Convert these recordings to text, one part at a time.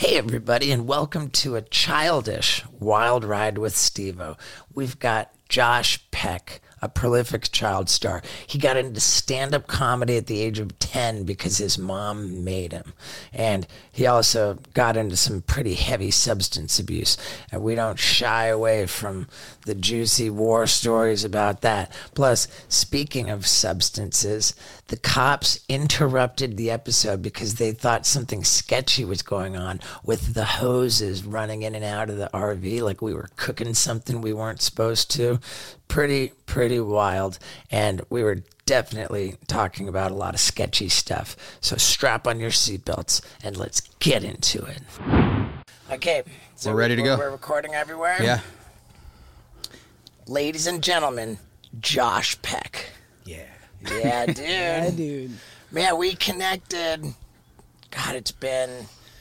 Hey, everybody, and welcome to a childish wild ride with Steve-O. We've got Josh Peck, a prolific child star. He got into stand-up comedy at the age of 10 because his mom made him. And he also got into some pretty heavy substance abuse. And we don't shy away from the juicy war stories about that. Plus, speaking of substances, the cops interrupted the episode because they thought something sketchy was going on with the hoses running in and out of the RV like we were cooking something we weren't supposed to. Pretty wild, and we were definitely talking about a lot of sketchy stuff. So strap on your seatbelts and let's get into it. Okay, so we're ready to go. We're recording everywhere? Yeah. Ladies and gentlemen, Josh Peck. Yeah. Yeah, dude. Yeah, dude. Man, we connected. God, it's been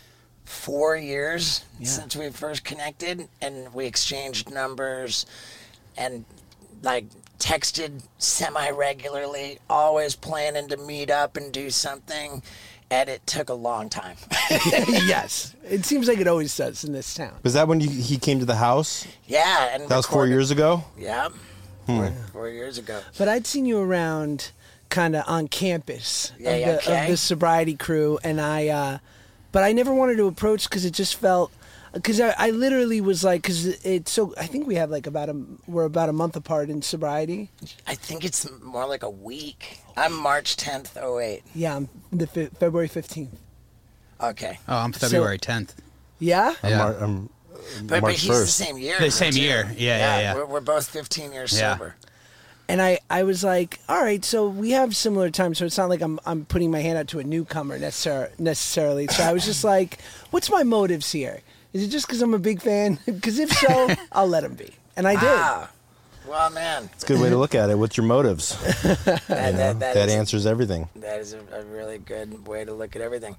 4 years since we first connected, and we exchanged numbers and like texted semi-regularly, always planning to meet up and do something, and it took a long time. Yes. It seems like it always does in this town. Was that when he came to the house? Yeah. And that was 4 years ago? Yeah. 4 years ago. But I'd seen you around kind of on campus of okay. the sobriety crew, and but I never wanted to approach because it just felt, because I literally was like, because it's so, I think we have like we're about a month apart in sobriety. I think it's more like a week. I'm March 10th, 08. Yeah, I'm February 15th. Okay. Oh, I'm February 10th. Yeah? I'm But March he's 1st. the same year. The same year. Yeah. We're both 15 years Yeah. sober. And I was like, all right, so we have similar times, so it's not like I'm putting my hand out to a newcomer necessarily. So I was just like, what's my motives here? Is it just because I'm a big fan? Because if so, I'll let him be. And I did. Ah, well, man. It's a good way to look at it. What's your motives? That is- answers everything. That is a really good way to look at everything.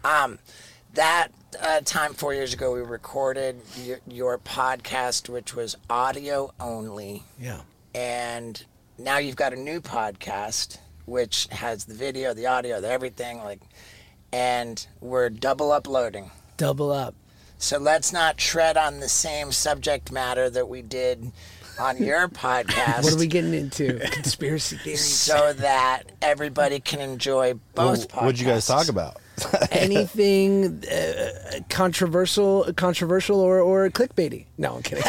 That time 4 years ago, we recorded your podcast, which was audio only. Yeah. And now you've got a new podcast, which has the video, the audio, the everything, and we're double uploading. Double up. So let's not tread on the same subject matter that we did on your podcast. What are we getting into? Conspiracy theories. So that everybody can enjoy both podcasts. What'd you guys talk about? Anything controversial or clickbaity? No, I'm kidding.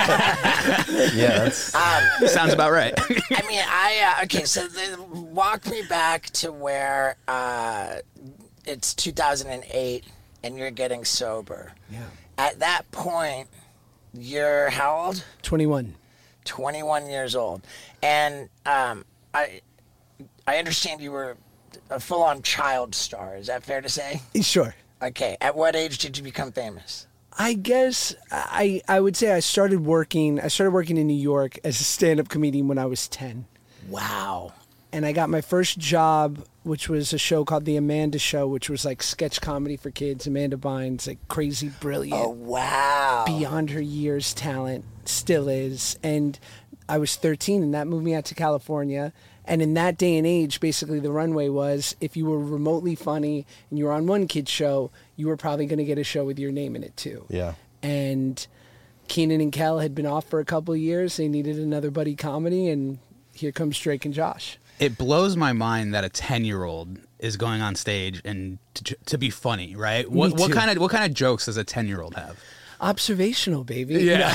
Yeah, Sounds about right. I mean, okay, so walk me back to where it's 2008 and you're getting sober. Yeah. At that point, you're how old? 21. 21 years old. And I understand you were a full-on child star. Is that fair to say? Sure. Okay. At what age did you become famous? I guess I would say I started working in New York as a stand-up comedian when I was 10. Wow. And I got my first job, which was a show called The Amanda Show, which was like sketch comedy for kids. Amanda Bynes, like crazy, brilliant. Oh, wow. Beyond her years talent, still is. And I was 13, and that moved me out to California. And in that day and age, basically the runway was, if you were remotely funny and you were on one kid's show, you were probably going to get a show with your name in it too. Yeah. And Keenan and Kel had been off for a couple of years. They needed another buddy comedy, and here comes Drake and Josh. It blows my mind that a 10-year-old is going on stage and to be funny, right? What kind of jokes does a 10-year-old have? Observational, baby. Yeah.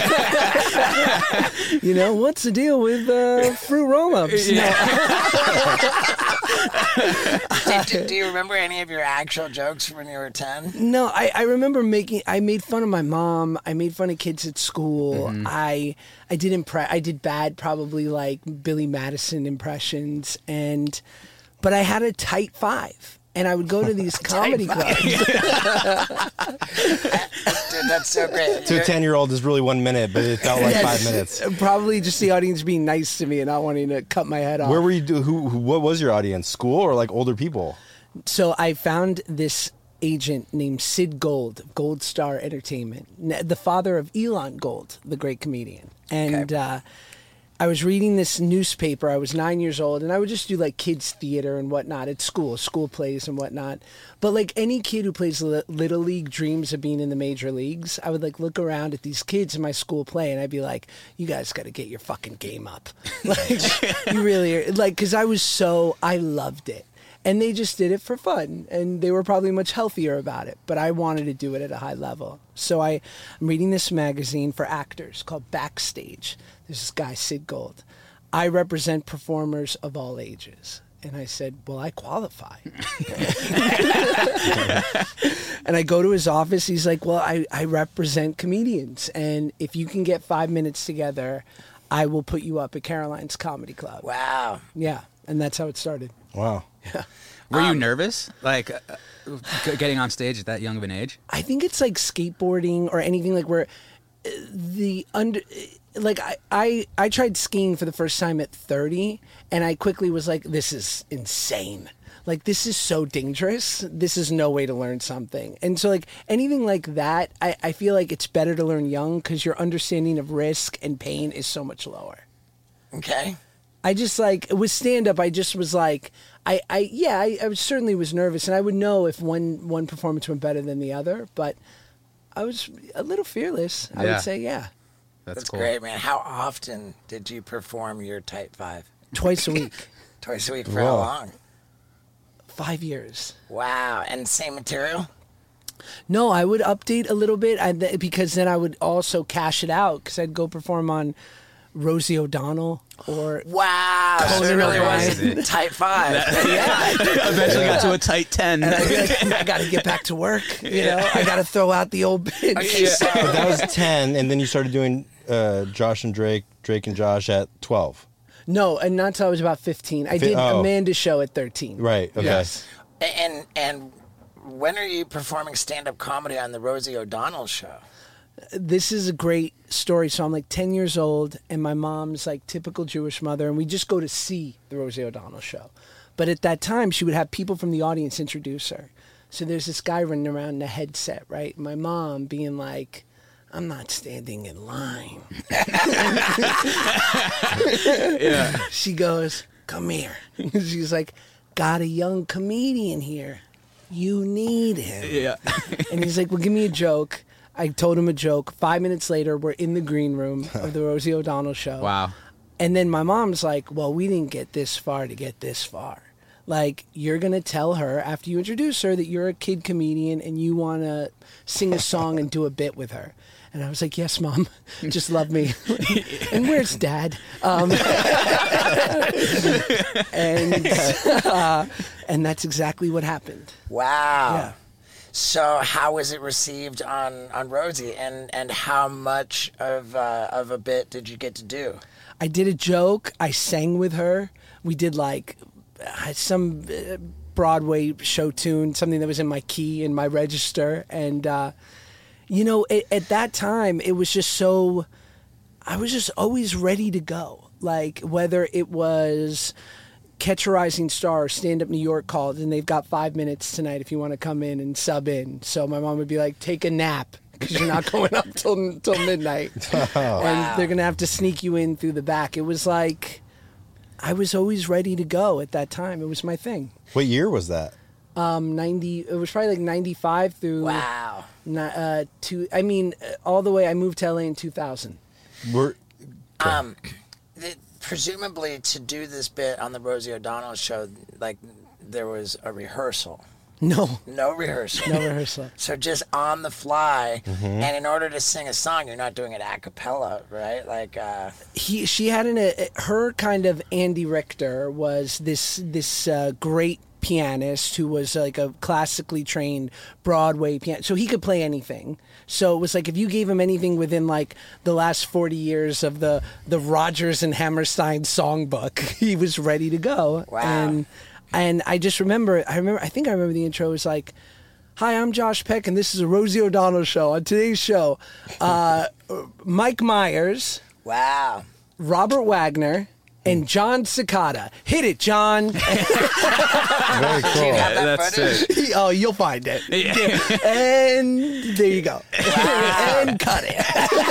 You know, what's the deal with fruit roll-ups? Do you remember any of your actual jokes from when you were 10? No, I remember I made fun of my mom. I made fun of kids at school. Mm-hmm. I did bad, probably like Billy Madison impressions, but I had a tight 5. And I would go to these comedy clubs. Dude, that's so great. To a 10-year-old is really 1 minute, but it felt like 5 minutes. Probably just the audience being nice to me and not wanting to cut my head off. Where were you? What was your audience? School or like older people? So I found this agent named Sid Gold, Gold Star Entertainment, the father of Elon Gold, the great comedian. And I was reading this newspaper. I was 9 years old, and I would just do like kids theater and whatnot at school plays and whatnot. But like any kid who plays Little League dreams of being in the major leagues, I would like look around at these kids in my school play, and I'd be like, you guys got to get your fucking game up. Like, you really are. Like, because I loved it. And they just did it for fun, and they were probably much healthier about it. But I wanted to do it at a high level. So I'm reading this magazine for actors called Backstage. There's this guy, Sid Gold. I represent performers of all ages. And I said, well, I qualify. And I go to his office. He's like, well, I represent comedians. And if you can get 5 minutes together, I will put you up at Caroline's Comedy Club. Wow. Yeah. And that's how it started. Wow. Yeah. Were you nervous, like getting on stage at that young of an age? I think it's like skateboarding or anything like where I tried skiing for the first time at 30, and I quickly was like, this is insane. Like, this is so dangerous. This is no way to learn something. And so, like, anything like that, I feel like it's better to learn young because your understanding of risk and pain is so much lower. Okay. I just, like, with stand-up, I just was like, I certainly was nervous, and I would know if one performance went better than the other, but I was a little fearless, I would say, yeah. That's cool. great, man. How often did you perform your Type 5? Twice a week. Twice a week for how long? 5 years. Wow. And same material? No, I would update a little bit because then I would also cash it out because I'd go perform on Rosie O'Donnell or wow. So it really was Type 5. yeah. Eventually got to a tight 10. And I'd be like, I got to get back to work. You know, I got to throw out the old bits. Okay, so But that was 10, and then you started doing Josh and Drake and Josh at 12. No, and not until I was about 15. I did Amanda's show at 13. Right, okay. Yes. And when are you performing stand-up comedy on the Rosie O'Donnell show? This is a great story. So I'm like 10 years old, and my mom's like typical Jewish mother, and we just go to see the Rosie O'Donnell show. But at that time, she would have people from the audience introduce her. So there's this guy running around in a headset, right? My mom being like, I'm not standing in line. Yeah. She goes, come here. She's like, got a young comedian here. You need him. Yeah. And he's like, well, give me a joke. I told him a joke. 5 minutes later, we're in the green room of the Rosie O'Donnell show. Wow. And then my mom's like, well, we didn't get this far to get this far. Like, you're going to tell her after you introduce her that you're a kid comedian and you want to sing a song and do a bit with her. And I was like, yes, Mom, just love me. And where's Dad? And that's exactly what happened. Wow. Yeah. So how was it received on Rosie, and how much of a bit did you get to do? I did a joke. I sang with her. We did like some Broadway show tune, something that was in my key, in my register. And, you know, at that time, it was just so, I was just always ready to go. Like, whether it was Catch a Rising Star or Stand Up New York called, and they've got 5 minutes tonight if you want to come in and sub in. So my mom would be like, take a nap because you're not going up till midnight. And they're going to have to sneak you in through the back. It was like, I was always ready to go at that time. It was my thing. What year was that? 90, it was probably like 95 through Wow. All the way. I moved to LA in 2000. Presumably to do this bit on the Rosie O'Donnell show, like there was a rehearsal. No rehearsal. No rehearsal. So just on the fly, and in order to sing a song, you're not doing it a cappella, right? Like She had her kind of Andy Richter was this great pianist who was like a classically trained Broadway pianist, so he could play anything. So it was like if you gave him anything within like the last 40 years of the Rodgers and Hammerstein songbook, he was ready to go. Wow. And I just remember the intro was like, hi, I'm Josh Peck, and this is a Rosie O'Donnell show. On today's show, Mike Myers, wow, Robert Wagner, and John Cicada. Hit it, John. Very cool. That's sick. Oh, you'll find it. And there you go. And cut it.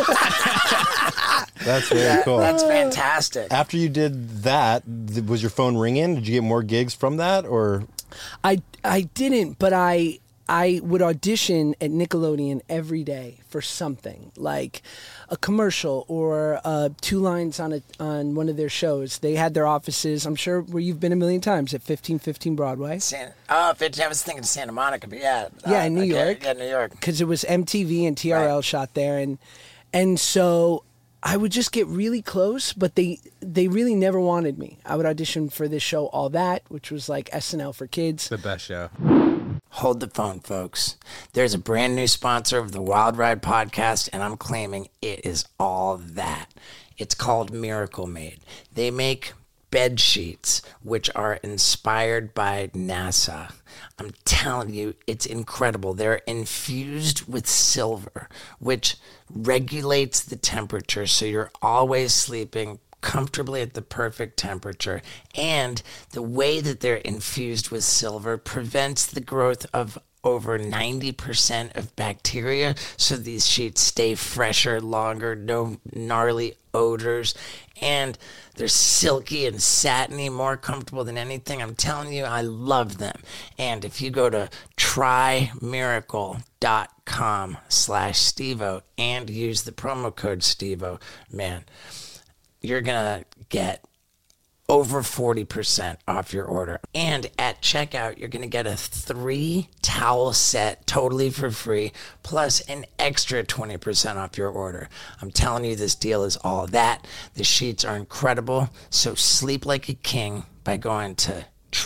That's very cool. That's fantastic. After you did that, was your phone ringing? Did you get more gigs from that, or? I didn't, but I would audition at Nickelodeon every day for something like a commercial or 2 lines on one of their shows. They had their offices, I'm sure, where you've been a million times, at 1515 Broadway. I was thinking Santa Monica, but yeah. Yeah, in New York. Yeah, New York. Because it was MTV and TRL shot there. And so I would just get really close, but they really never wanted me. I would audition for this show, All That, which was like SNL for kids. The best show. Hold the phone, folks. There's a brand new sponsor of the Wild Ride podcast, and I'm claiming it is All That. It's called Miracle Made. They make bed sheets, which are inspired by NASA. I'm telling you, it's incredible. They're infused with silver, which regulates the temperature, so you're always sleeping comfortably at the perfect temperature. And the way that they're infused with silver prevents the growth of over 90% of bacteria, so these sheets stay fresher longer, no gnarly odors, and they're silky and satiny, more comfortable than anything. I'm telling you, I love them. And if you go to trymiracle.com/Stevo and use the promo code Stevo, man, you're gonna get over 40% off your order. And at checkout, you're going to get a 3 towel set totally for free, plus an extra 20% off your order. I'm telling you, this deal is All That. The sheets are incredible. So sleep like a king by going to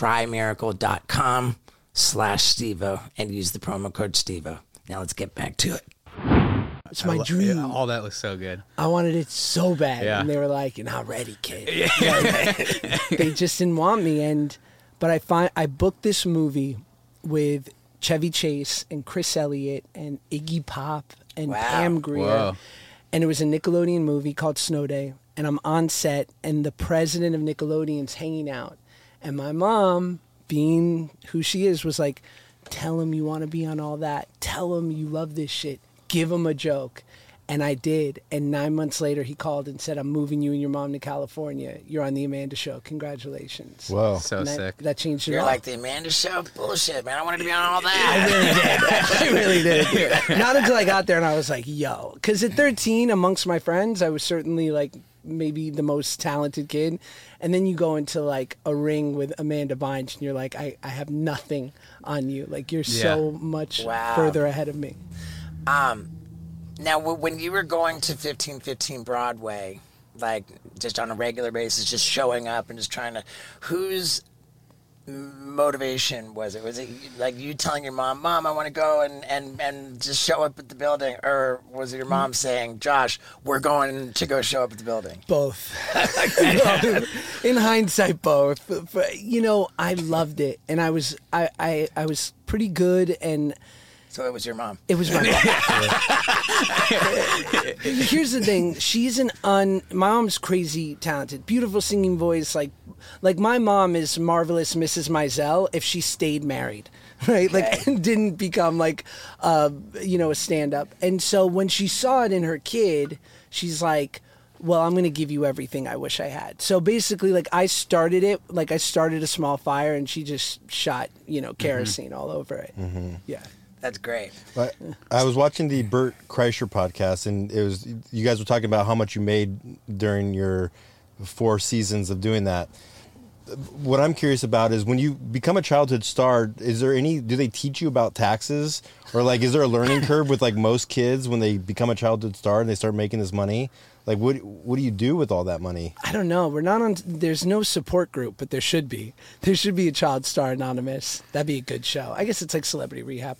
trymiracle.com/Stevo and use the promo code Stevo. Now let's get back to it. It's my dream. Yeah, All That looks so good. I wanted it so bad. Yeah. And they were like, "You're not ready, kid." They just didn't want me. But I booked this movie with Chevy Chase and Chris Elliott and Iggy Pop and Pam Grier. Whoa. And it was a Nickelodeon movie called Snow Day. And I'm on set, and the president of Nickelodeon's hanging out. And my mom, being who she is, was like, "Tell him you want to be on All That. Tell him you love this shit. Give him a joke." And I did. And 9 months later, he called and said, "I'm moving you and your mom to California. You're on the Amanda Show. Congratulations." Whoa. So And sick. that changed it You're all. like, the Amanda Show? Bullshit, man. I wanted to be on All That. I really did. Not until I got there and I was like, yo. Because at 13, amongst my friends, I was certainly like maybe the most talented kid. And then you go into like a ring with Amanda Bynes and you're like, I have nothing on you. Like, you're so much further ahead of me. Now, when you were going to 1515 Broadway, like just on a regular basis, just showing up and just trying to, whose motivation was it? Was it like you telling your mom, "Mom, I want to go and just show up at the building," or was it your mom saying, "Josh, we're going to go show up at the building"? Both. In hindsight, both. But, I loved it, and I was pretty good, and So it was your mom. it was my mom. Here's the thing: my mom's crazy talented, beautiful singing voice. Like my mom is marvelous Mrs. Maisel if she stayed married. Right, like didn't become like, a stand-up. And so when she saw it in her kid, she's like, "Well, I'm going to give you everything I wish I had." So basically, like I started a small fire, and she just shot, kerosene all over it. Mm-hmm. Yeah, That's great. I was watching the Bert Kreischer podcast, and you guys were talking about how much you made during your 4 seasons of doing that. What I'm curious about is when you become a childhood star, do they teach you about taxes, or like is there a learning curve with like most kids when they become a childhood star and they start making this money? Like what do you do with all that money? I don't know. There's no support group, but there should be. There should be a Child Star Anonymous. That'd be a good show. I guess it's like Celebrity Rehab.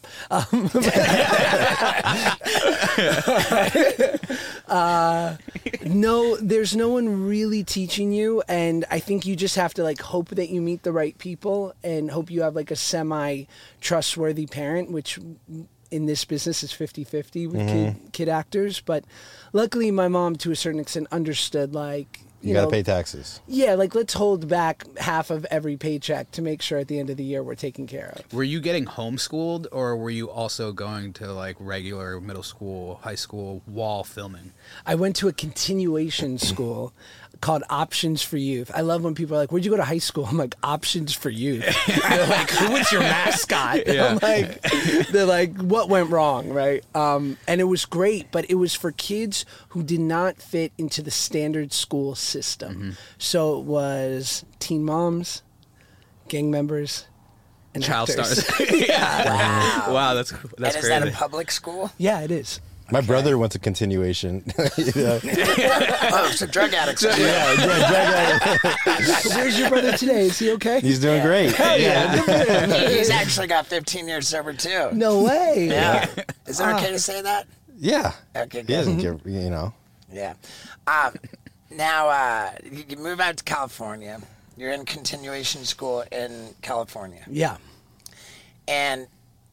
No, there's no one really teaching you, and I think you just have to like hope that you meet the right people and hope you have like a semi-trustworthy parent, which in this business is 50-50 with kid actors. But luckily my mom to a certain extent understood, like, You got to pay taxes. Yeah, like let's hold back half of every paycheck to make sure at the end of the year we're taken care of. Were you getting homeschooled, or were you also going to like regular middle school, high school wall filming? I went to a continuation school called Options for Youth. I love when people are like, "Where'd you go to high school?" I'm like, "Options for Youth." They're like, "Who was your mascot?" Yeah. They're like, "What went wrong?" Right? And it was great, but it was for kids who did not fit into the standard school system. Mm-hmm. So it was teen moms, gang members, and Child actors. stars. Wow. Wow, that's And crazy. is that a public school? Yeah, it is. My brother went to continuation. Oh, so drug addicts. Where's your brother today? Is he okay? He's doing great. He's actually got 15 years sober too. No way. Yeah. Is it okay to say that? Yeah. Okay, He good. doesn't give, you know. Yeah. Now, you move out to California. You're in continuation school in California. Yeah. And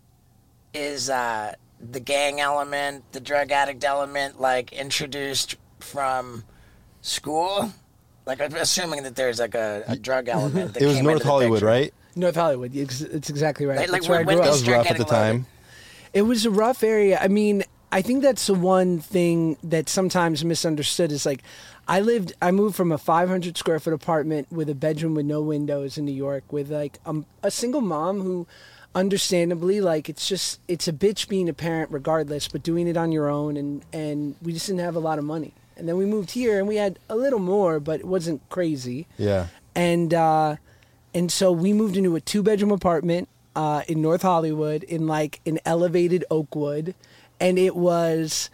is the gang element, the drug addict element, like introduced from school? Like, I'm assuming that there's like a drug element. That It was came North into the Hollywood, picture. right? North Hollywood. It's exactly right. Like, That's where I when grew did That up. was start rough at the getting loaded? time. It was a rough area. I mean, I think that's the one thing that sometimes misunderstood is like, I moved from a 500 square foot apartment with a bedroom with no windows in New York with like a single mom who understandably, like, it's a bitch being a parent regardless, but doing it on your own. And we just didn't have a lot of money. And then we moved here and we had a little more, but it wasn't crazy. Yeah. And so we moved into a 2-bedroom apartment in North Hollywood in like an elevated Oakwood. And it was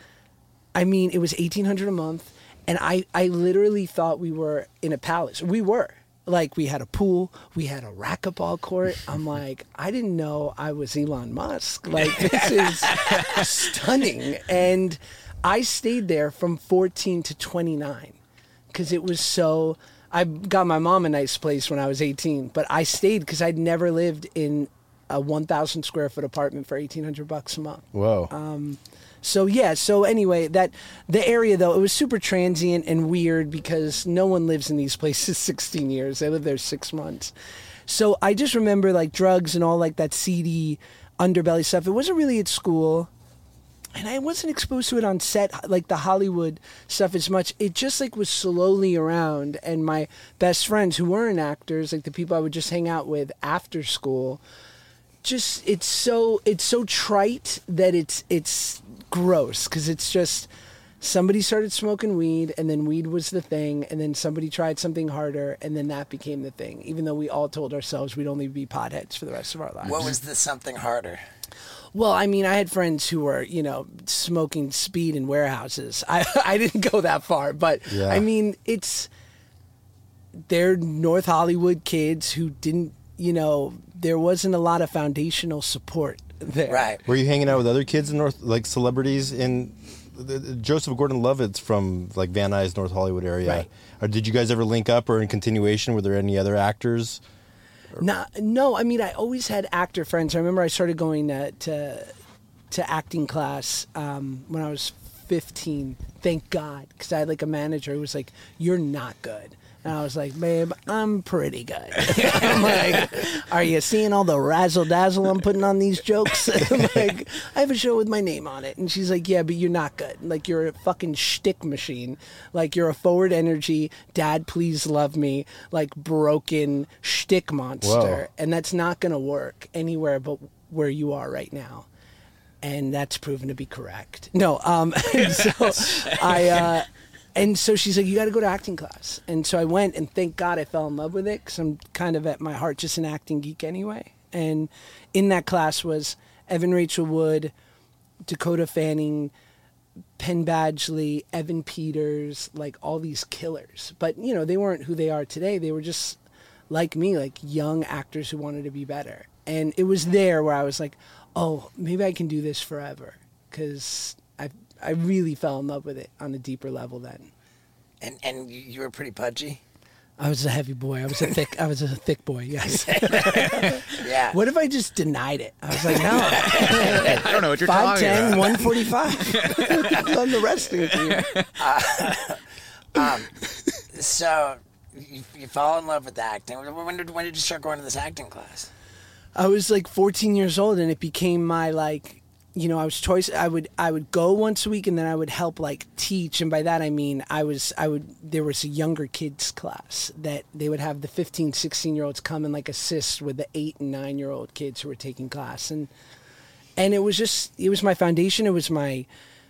$1,800 a month. And I literally thought we were in a palace. We were. Like, we had a pool, we had a racquetball court. I'm like, I didn't know I was Elon Musk. Like, this is stunning. And I stayed there from 14 to 29 because it was so. I got my mom a nice place when I was 18, but I stayed because I'd never lived in a 1,000 square foot apartment for $1,800 a month. Whoa. So yeah, so anyway, the area though, it was super transient and weird because no one lives in these places 16 years. They live there 6 months. So I just remember like drugs and all like that seedy underbelly stuff. It wasn't really at school. And I wasn't exposed to it on set, like the Hollywood stuff as much. It just like was slowly around. And my best friends who weren't actors, like the people I would just hang out with after school, just it's so trite that it's gross because it's just somebody started smoking weed and then weed was the thing and then somebody tried something harder and then that became the thing, even though we all told ourselves we'd only be potheads for the rest of our lives. What was the something harder? Well, I mean, I had friends who were, smoking speed in warehouses. I didn't go that far, but Yeah. I mean, they're North Hollywood kids who didn't, there wasn't a lot of foundational support there. Right. Were you hanging out with other kids in North, like celebrities in Joseph Gordon-Levitt's from like Van Nuys, North Hollywood area? Right. Or did you guys ever link up or in continuation? Were there any other actors? No, I mean, I always had actor friends. I remember I started going to acting class when I was 15. Thank God, because I had like a manager who was like, "You're not good." And I was like, "Babe, I'm pretty good." I'm like, "Are you seeing all the razzle dazzle I'm putting on these jokes?" I'm like, "I have a show with my name on it." And she's like, "Yeah, but you're not good. Like, you're a fucking shtick machine. Like, you're a forward energy, Dad, please love me, like broken shtick monster. Whoa. And that's not going to work anywhere but where you are right now." And that's proven to be correct. No, and so and so she's like, "You got to go to acting class." And so I went, and thank God I fell in love with it because I'm kind of at my heart just an acting geek anyway. And in that class was Evan Rachel Wood, Dakota Fanning, Penn Badgley, Evan Peters, like all these killers. But, they weren't who they are today. They were just like me, like young actors who wanted to be better. And it was there where I was like, oh, maybe I can do this forever because I really fell in love with it on a deeper level then. And you were pretty pudgy? I was a heavy boy. I was a thick boy, yes. Yeah. What if I just denied it? I was like, no. I don't know what you're talking 5'10", about. 145. On the wrestling team. So you fall in love with acting. When did you start going to this acting class? I was like 14 years old, and it became my like, I was choice. I would go once a week, and then I would help like teach, and by that I mean there was a younger kids class that they would have the 15, 16-year-olds come and like assist with the 8 and 9-year-old kids who were taking class, and it was my foundation. It was my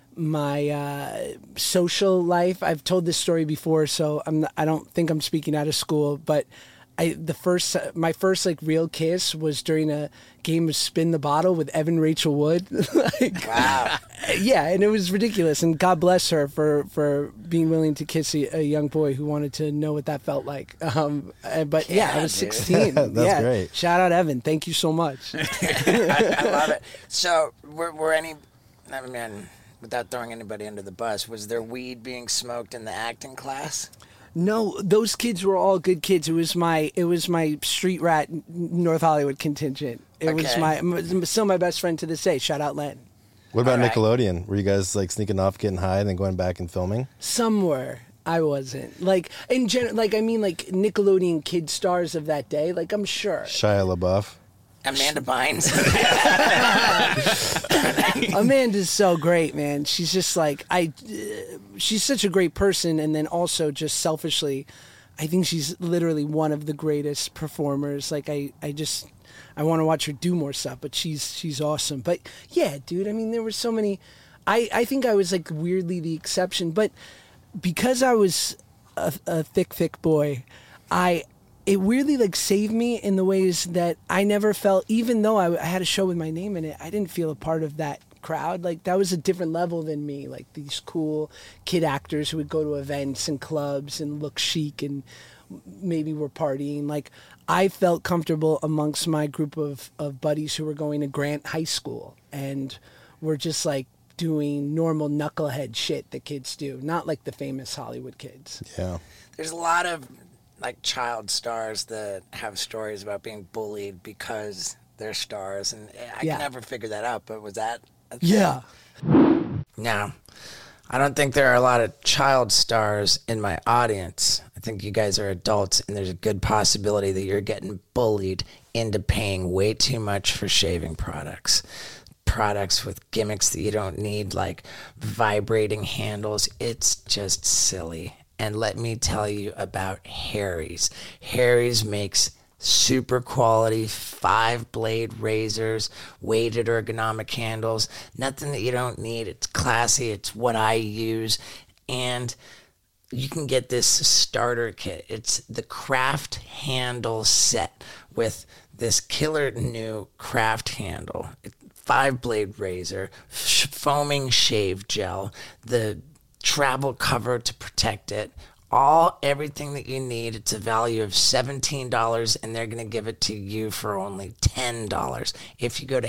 social life. I've told this story before, so I don't think I'm speaking out of school, but my first like real kiss was during a game of Spin the Bottle with Evan Rachel Wood. Wow. Yeah, and it was ridiculous. And God bless her for being willing to kiss a young boy who wanted to know what that felt like. But yeah, I was 16. That's great. Shout out Evan. Thank you so much. I love it. So without throwing anybody under the bus, was there weed being smoked in the acting class? No, those kids were all good kids. It was my street rat North Hollywood contingent. It was still my best friend to this day. Shout out Len. What about Nickelodeon? Were you guys like sneaking off, getting high, and then going back and filming? Some were. I wasn't. Like in general, like Nickelodeon kid stars of that day. Like I'm sure. Shia LaBeouf. Amanda Bynes. Amanda's so great, man. She's just like she's such a great person, and then also just selfishly, I think she's literally one of the greatest performers. Like I want to watch her do more stuff, but she's awesome. But yeah, dude, I mean, there were so many. I think I was like weirdly the exception, but because I was a thick boy, it weirdly like saved me in the ways that I never felt, even though I had a show with my name in it, I didn't feel a part of that crowd. Like that was a different level than me, like these cool kid actors who would go to events and clubs and look chic and maybe were partying. Like I felt comfortable amongst my group of buddies who were going to Grant High School and were just like doing normal knucklehead shit that kids do, not like the famous Hollywood kids. Yeah. There's a lot of like child stars that have stories about being bullied because they're stars, and I can never figure that out, but was that a thing? Yeah. Now, I don't think there are a lot of child stars in my audience. I think you guys are adults, and there's a good possibility that you're getting bullied into paying way too much for shaving products with gimmicks that you don't need, like vibrating handles. It's just silly. And let me tell you about Harry's. Harry's makes super quality 5-blade razors, weighted ergonomic handles, nothing that you don't need. It's classy. It's what I use. And you can get this starter kit. It's the craft handle set with this killer new craft handle, 5-blade razor, foaming shave gel, the travel cover to protect it, everything that you need. It's a value of $17, and they're going to give it to you for only $10 if you go to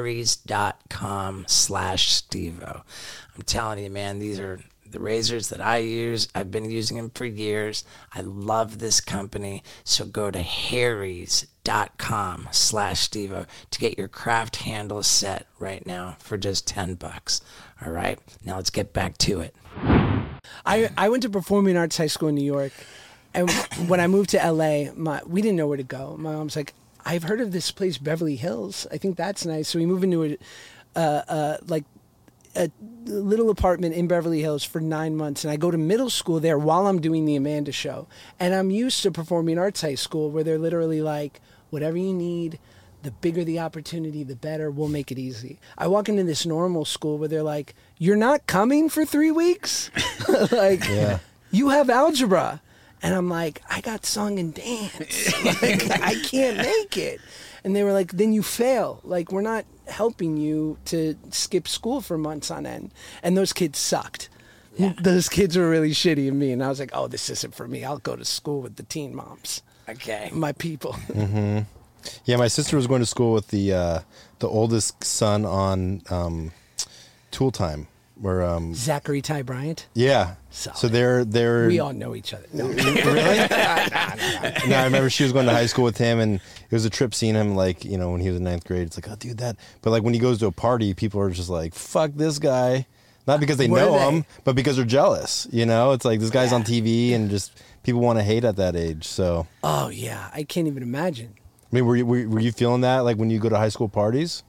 harrys.com/Stevo. I'm telling you, man, these are the razors that I use. I've been using them for years. I love this company. So go to harrys.com/Stevo to get your craft handle set right now for just $10. All right, now let's get back to it. I went to Performing Arts High School in New York, and when I moved to LA, we didn't know where to go. My mom's like, I've heard of this place, Beverly Hills. I think that's nice. So we moved into a little apartment in Beverly Hills for 9 months, and I go to middle school there while I'm doing the Amanda show. And I'm used to Performing Arts High School, where they're literally like, whatever you need, the bigger the opportunity, the better. We'll make it easy. I walk into this normal school where they're like, you're not coming for 3 weeks? You have algebra. And I'm like, I got song and dance. Like, I can't make it. And they were like, then you fail. Like, we're not helping you to skip school for months on end. And those kids sucked. Yeah. Those kids were really shitty and mean. And I was like, oh, this isn't for me. I'll go to school with the teen moms. Okay. My people. Mm-hmm. Yeah, my sister was going to school with the oldest son on Tool Time, where Zachary Ty Bryant. Yeah. Solid. So they're we all know each other. No. Really? No, I remember she was going to high school with him, and it was a trip seeing him, like, you know, when he was in 9th grade. It's like, oh, dude, that. But like when he goes to a party, people are just like, fuck this guy. Not because they know him, but because they're jealous. You know, it's like this guy's on TV, and just people want to hate at that age. So, Oh yeah, I can't even imagine. I mean, were you feeling that like when you go to high school parties?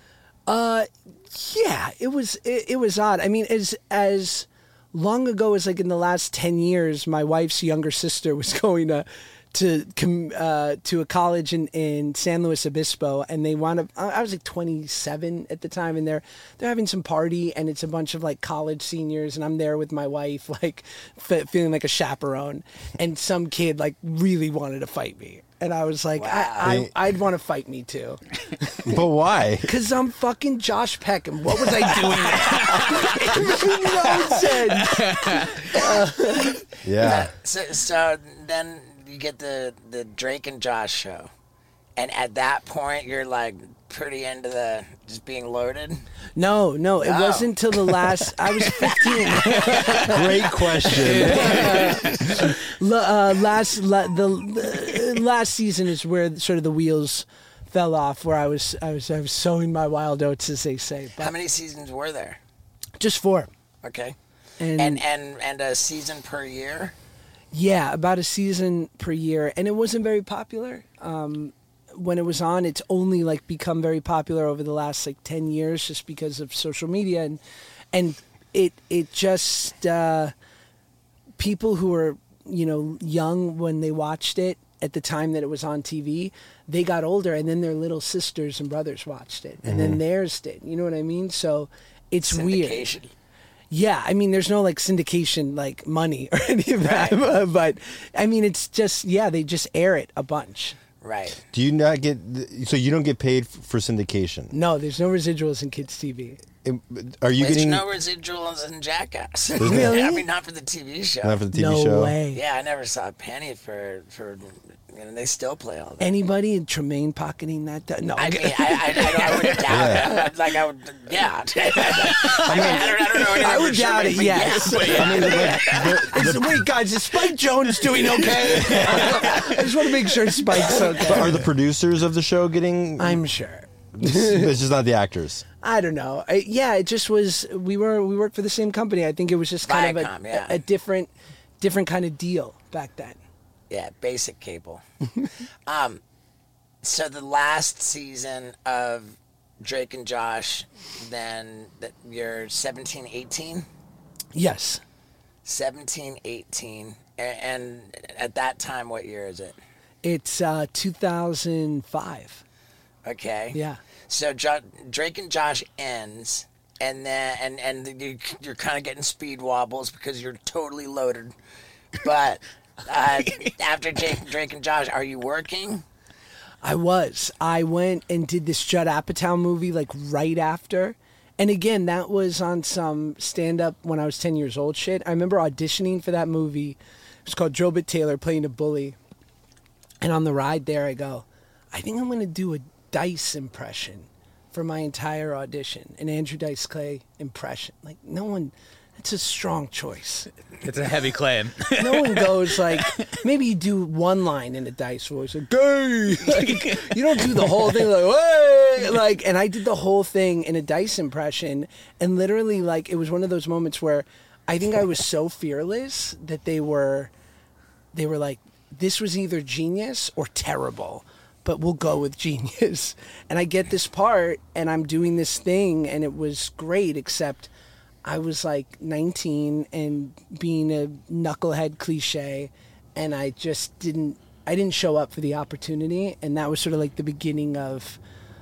Yeah, it was odd. I mean, as long ago as like in the last 10 years, my wife's younger sister was going to a college in San Luis Obispo, and they wound up. I was like 27 at the time, and they're having some party, and it's a bunch of like college seniors, and I'm there with my wife, like feeling like a chaperone, and some kid like really wanted to fight me. And I was like, Wow. I'd want to fight me too. But why? Because I'm fucking Josh Peck, and what was I doing? It made no sense. Yeah. So then you get the Drake and Josh show, and at that point you're like pretty into the just being loaded. No, it wasn't until the last. I was 15. Great question. The last season is where sort of the wheels fell off. Where I was sowing my wild oats, as they say. How But many seasons were there? just 4. Okay, And and a season per year. yeah, about a season per year, and it wasn't very popular. When it was on, it's only like become very popular over the last like 10 years, just because of social media and it just people who were young when they watched it at the time that it was on TV, they got older, and then their little sisters and brothers watched it, and then theirs did. You know what I mean? So it's weird. Syndication. Yeah, I mean, there's no like syndication like money or any of that, but I mean, it's just they just air it a bunch. Right. Do you not get? So you don't get paid for syndication? No, there's no residuals in kids TV. Are you There's getting? no residuals in Jackass. Really? I mean, not for the TV show. Not for the TV No show. way. Yeah, I never saw a penny for they still play all that. Anybody in Tremaine pocketing that? No, I mean, I would doubt it. Like I would, yeah. I don't know. I would for sure, doubt but it. Yes. Wait, guys, is Spike Jones doing okay? I just want to make sure Spike's okay. But are the producers of the show getting? I'm sure. It's just not the actors. I don't know. It just was. We worked for the same company. I think it was just kind Viacom, of yeah. a different kind of deal back then. Yeah, basic cable. So the last season of Drake and Josh, then you're 17, 18? Yes. 17, 18. And at that time, what year is it? It's 2005. Okay. Yeah. So Drake and Josh ends, and then and you're kind of getting speed wobbles because you're totally loaded. But after Drake and Josh, are you working? I was. I went and did this Judd Apatow movie like right after. And again, that was on some stand-up when I was 10 years old shit. I remember auditioning for that movie. It was called Drobit Taylor Playing a Bully. And on the ride there, I go, I think I'm going to do a Dice impression for my entire audition. An Andrew Dice Clay impression. Like, no one... It's a strong choice. It's a heavy claim. No one goes like, maybe you do one line in a Dice voice, like, gay. Like, you don't do the whole thing like, hey. Like, and I did the whole thing in a Dice impression, and literally, like, it was one of those moments where I think I was so fearless that they were like, this was either genius or terrible, but we'll go with genius. And I get this part, and I'm doing this thing, and it was great, except I was like 19 and being a knucklehead cliche, and I just didn't show up for the opportunity, and that was sort of like the beginning of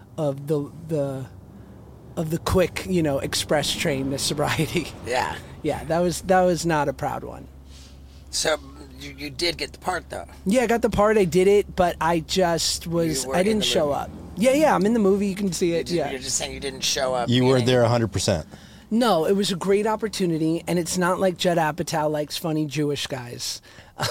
the quick, express train to sobriety. Yeah. Yeah, that was not a proud one. So you did get the part though. Yeah, I got the part, I did it, but I just was, You were I in didn't the show movie. up. Yeah, I'm in the movie, you can see it, yeah. You're just saying you didn't show up. You were meaning- there 100%. No, it was a great opportunity, and it's not like Judd Apatow likes funny Jewish guys.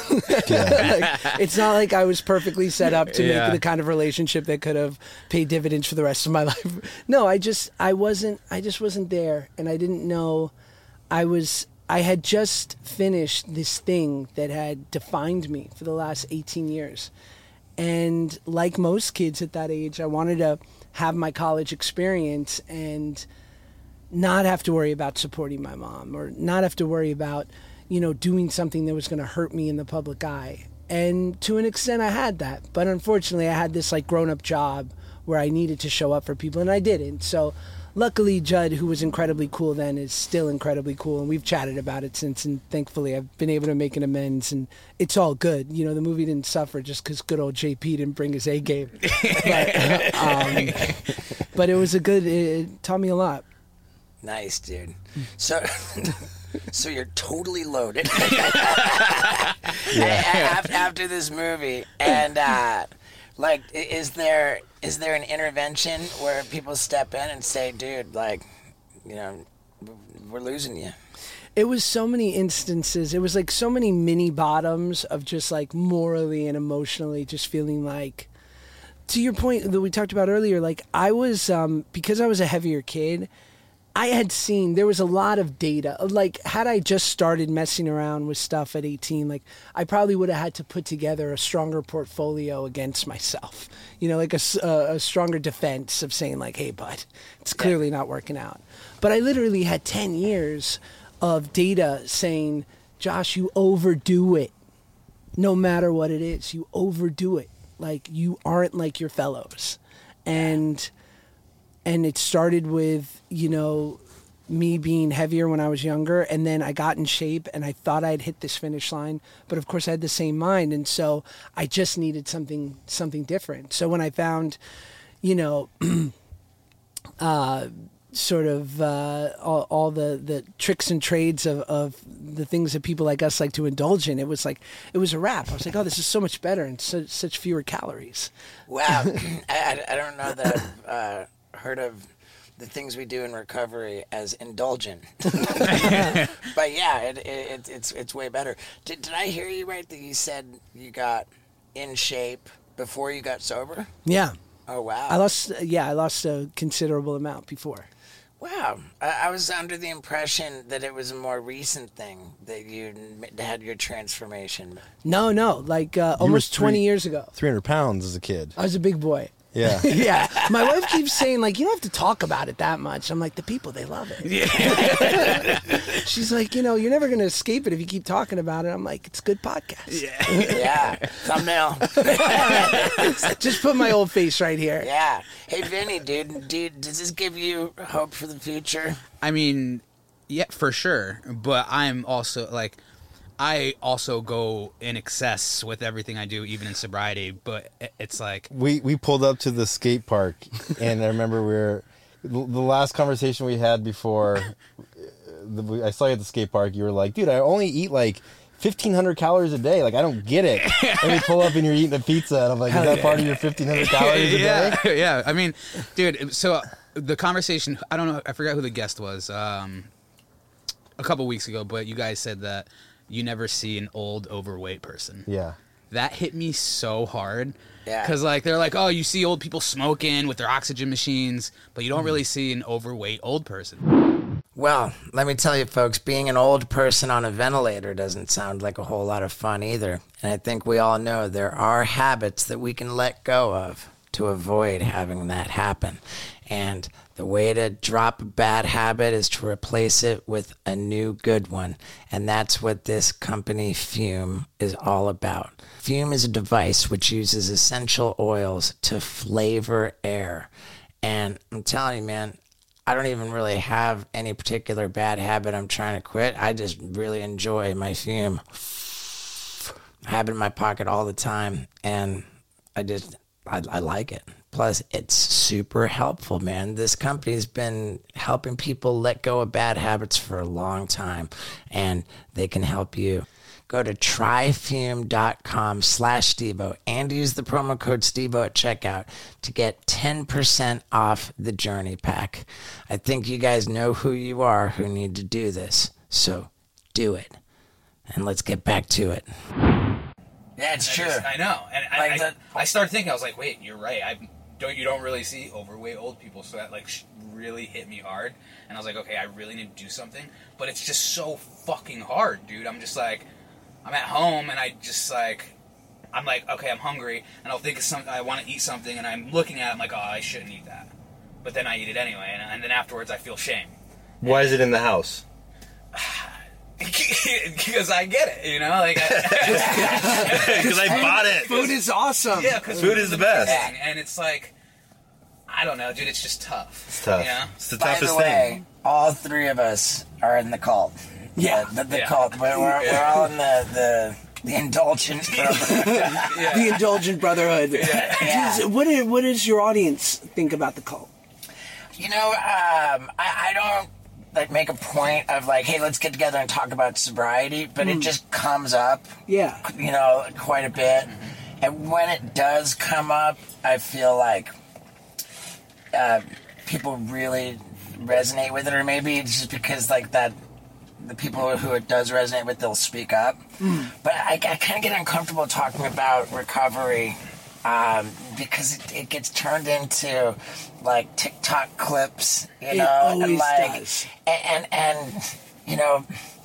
It's not like I was perfectly set up to make the kind of relationship that could have paid dividends for the rest of my life. No, I just wasn't there, and I didn't know. I had just finished this thing that had defined me for the last 18 years. And like most kids at that age, I wanted to have my college experience and not have to worry about supporting my mom, or not have to worry about, doing something that was going to hurt me in the public eye. And to an extent, I had that. But unfortunately, I had this like grown-up job where I needed to show up for people, and I didn't. So luckily, Judd, who was incredibly cool then, is still incredibly cool, and we've chatted about it since, and thankfully I've been able to make an amends, and it's all good. The movie didn't suffer just because good old JP didn't bring his A game. But it was it taught me a lot. Nice, dude. So you're totally loaded after this movie, and is there an intervention where people step in and say, dude, we're losing you? It was so many instances. It was like so many mini bottoms of just like morally and emotionally just feeling like, to your point that we talked about earlier, like I was, because I was a heavier kid, I had seen, there was a lot of data. Like, had I just started messing around with stuff at 18, like, I probably would have had to put together a stronger portfolio against myself. Like a stronger defense of saying, like, hey, bud, it's clearly not working out. But I literally had 10 years of data saying, Josh, you overdo it. No matter what it is, you overdo it. Like, you aren't like your fellows. And it started with, me being heavier when I was younger, and then I got in shape and I thought I'd hit this finish line, but of course I had the same mind, and so I just needed something different. So when I found, sort of all the tricks and trades of the things that people like us like to indulge in, it was a wrap. I was like, oh, this is so much better and such fewer calories. Wow. I don't know that I've heard of the things we do in recovery as indulgent. But yeah, it's way better. Did I hear you right that you said you got in shape before you got sober? Yeah. Oh, wow. I lost a considerable amount before. Wow. I was under the impression that it was a more recent thing that you had your transformation. No, like almost 20 years ago. 300 pounds as a kid. I was a big boy. Yeah. Yeah. My wife keeps saying, like, you don't have to talk about it that much. I'm like, the people, they love it. Yeah. She's like, you're never going to escape it if you keep talking about it. I'm like, it's a good podcast. Yeah. Thumbnail. Just put my old face right here. Yeah. Hey, Vinny, dude, does this give you hope for the future? I mean, yeah, for sure. But I'm also, like, I also go in excess with everything I do, even in sobriety. But it's like we pulled up to the skate park, and I remember the last conversation we had before I saw you at the skate park. You were like, "Dude, I only eat like 1,500 calories a day. Like, I don't get it." And we pull up, and you're eating a pizza, and I'm like, "Is that part of your 1,500 calories a day?" Yeah. I mean, dude. So the conversation, I don't know. I forgot who the guest was a couple weeks ago, but you guys said that you never see an old overweight person. Yeah. That hit me so hard. Yeah. Because, like, they're like, oh, you see old people smoking with their oxygen machines, but you don't really see an overweight old person. Well, let me tell you, folks, being an old person on a ventilator doesn't sound like a whole lot of fun either. And I think we all know there are habits that we can let go of to avoid having that happen. And the way to drop a bad habit is to replace it with a new good one. And that's what this company Fume is all about. Fume is a device which uses essential oils to flavor air. And I'm telling you, man, I don't even really have any particular bad habit I'm trying to quit. I just really enjoy my Fume. I have it in my pocket all the time, and I like it. Plus, it's super helpful, man. This company's been helping people let go of bad habits for a long time, and they can help you. Go to tryfume.com/Stevo and use the promo code Stevo at checkout to get 10% off the Journey Pack. I think you guys know who you are who need to do this, so do it. And let's get back to it. Yeah, it's true. I know. And I started thinking, I was like, wait, you're right. You don't really see overweight old people, so that, like, really hit me hard. And I was like, okay, I really need to do something. But it's just so fucking hard, dude. I'm just like, I'm at home, and I'm like, okay, I'm hungry, and I'll think of something, I want to eat something, and I'm looking at it, I'm like, oh, I shouldn't eat that. But then I eat it anyway, and then afterwards I feel shame. Why is it in the house? Because I get it, you know, like Because I bought it. Food is awesome. yeah, because Food is the best. and it's like, I don't know, dude, it's just tough. It's tough. You know? It's the By toughest the way, thing. all three of us are in the cult. Yeah. The Yeah. cult. We're all in the indulgent program. The Indulgent Brotherhood. Yeah. What does your audience think about the cult? You know, I don't like make a point of like, hey, let's get together and talk about sobriety, but it just comes up, Yeah. you know, quite a bit. And when it does come up, I feel like people really resonate with it, or maybe it's just because like that. The people who it does resonate with, they'll speak up. But I kind of get uncomfortable talking about recovery because it gets turned into like TikTok clips, you know, always and like, does. And you know,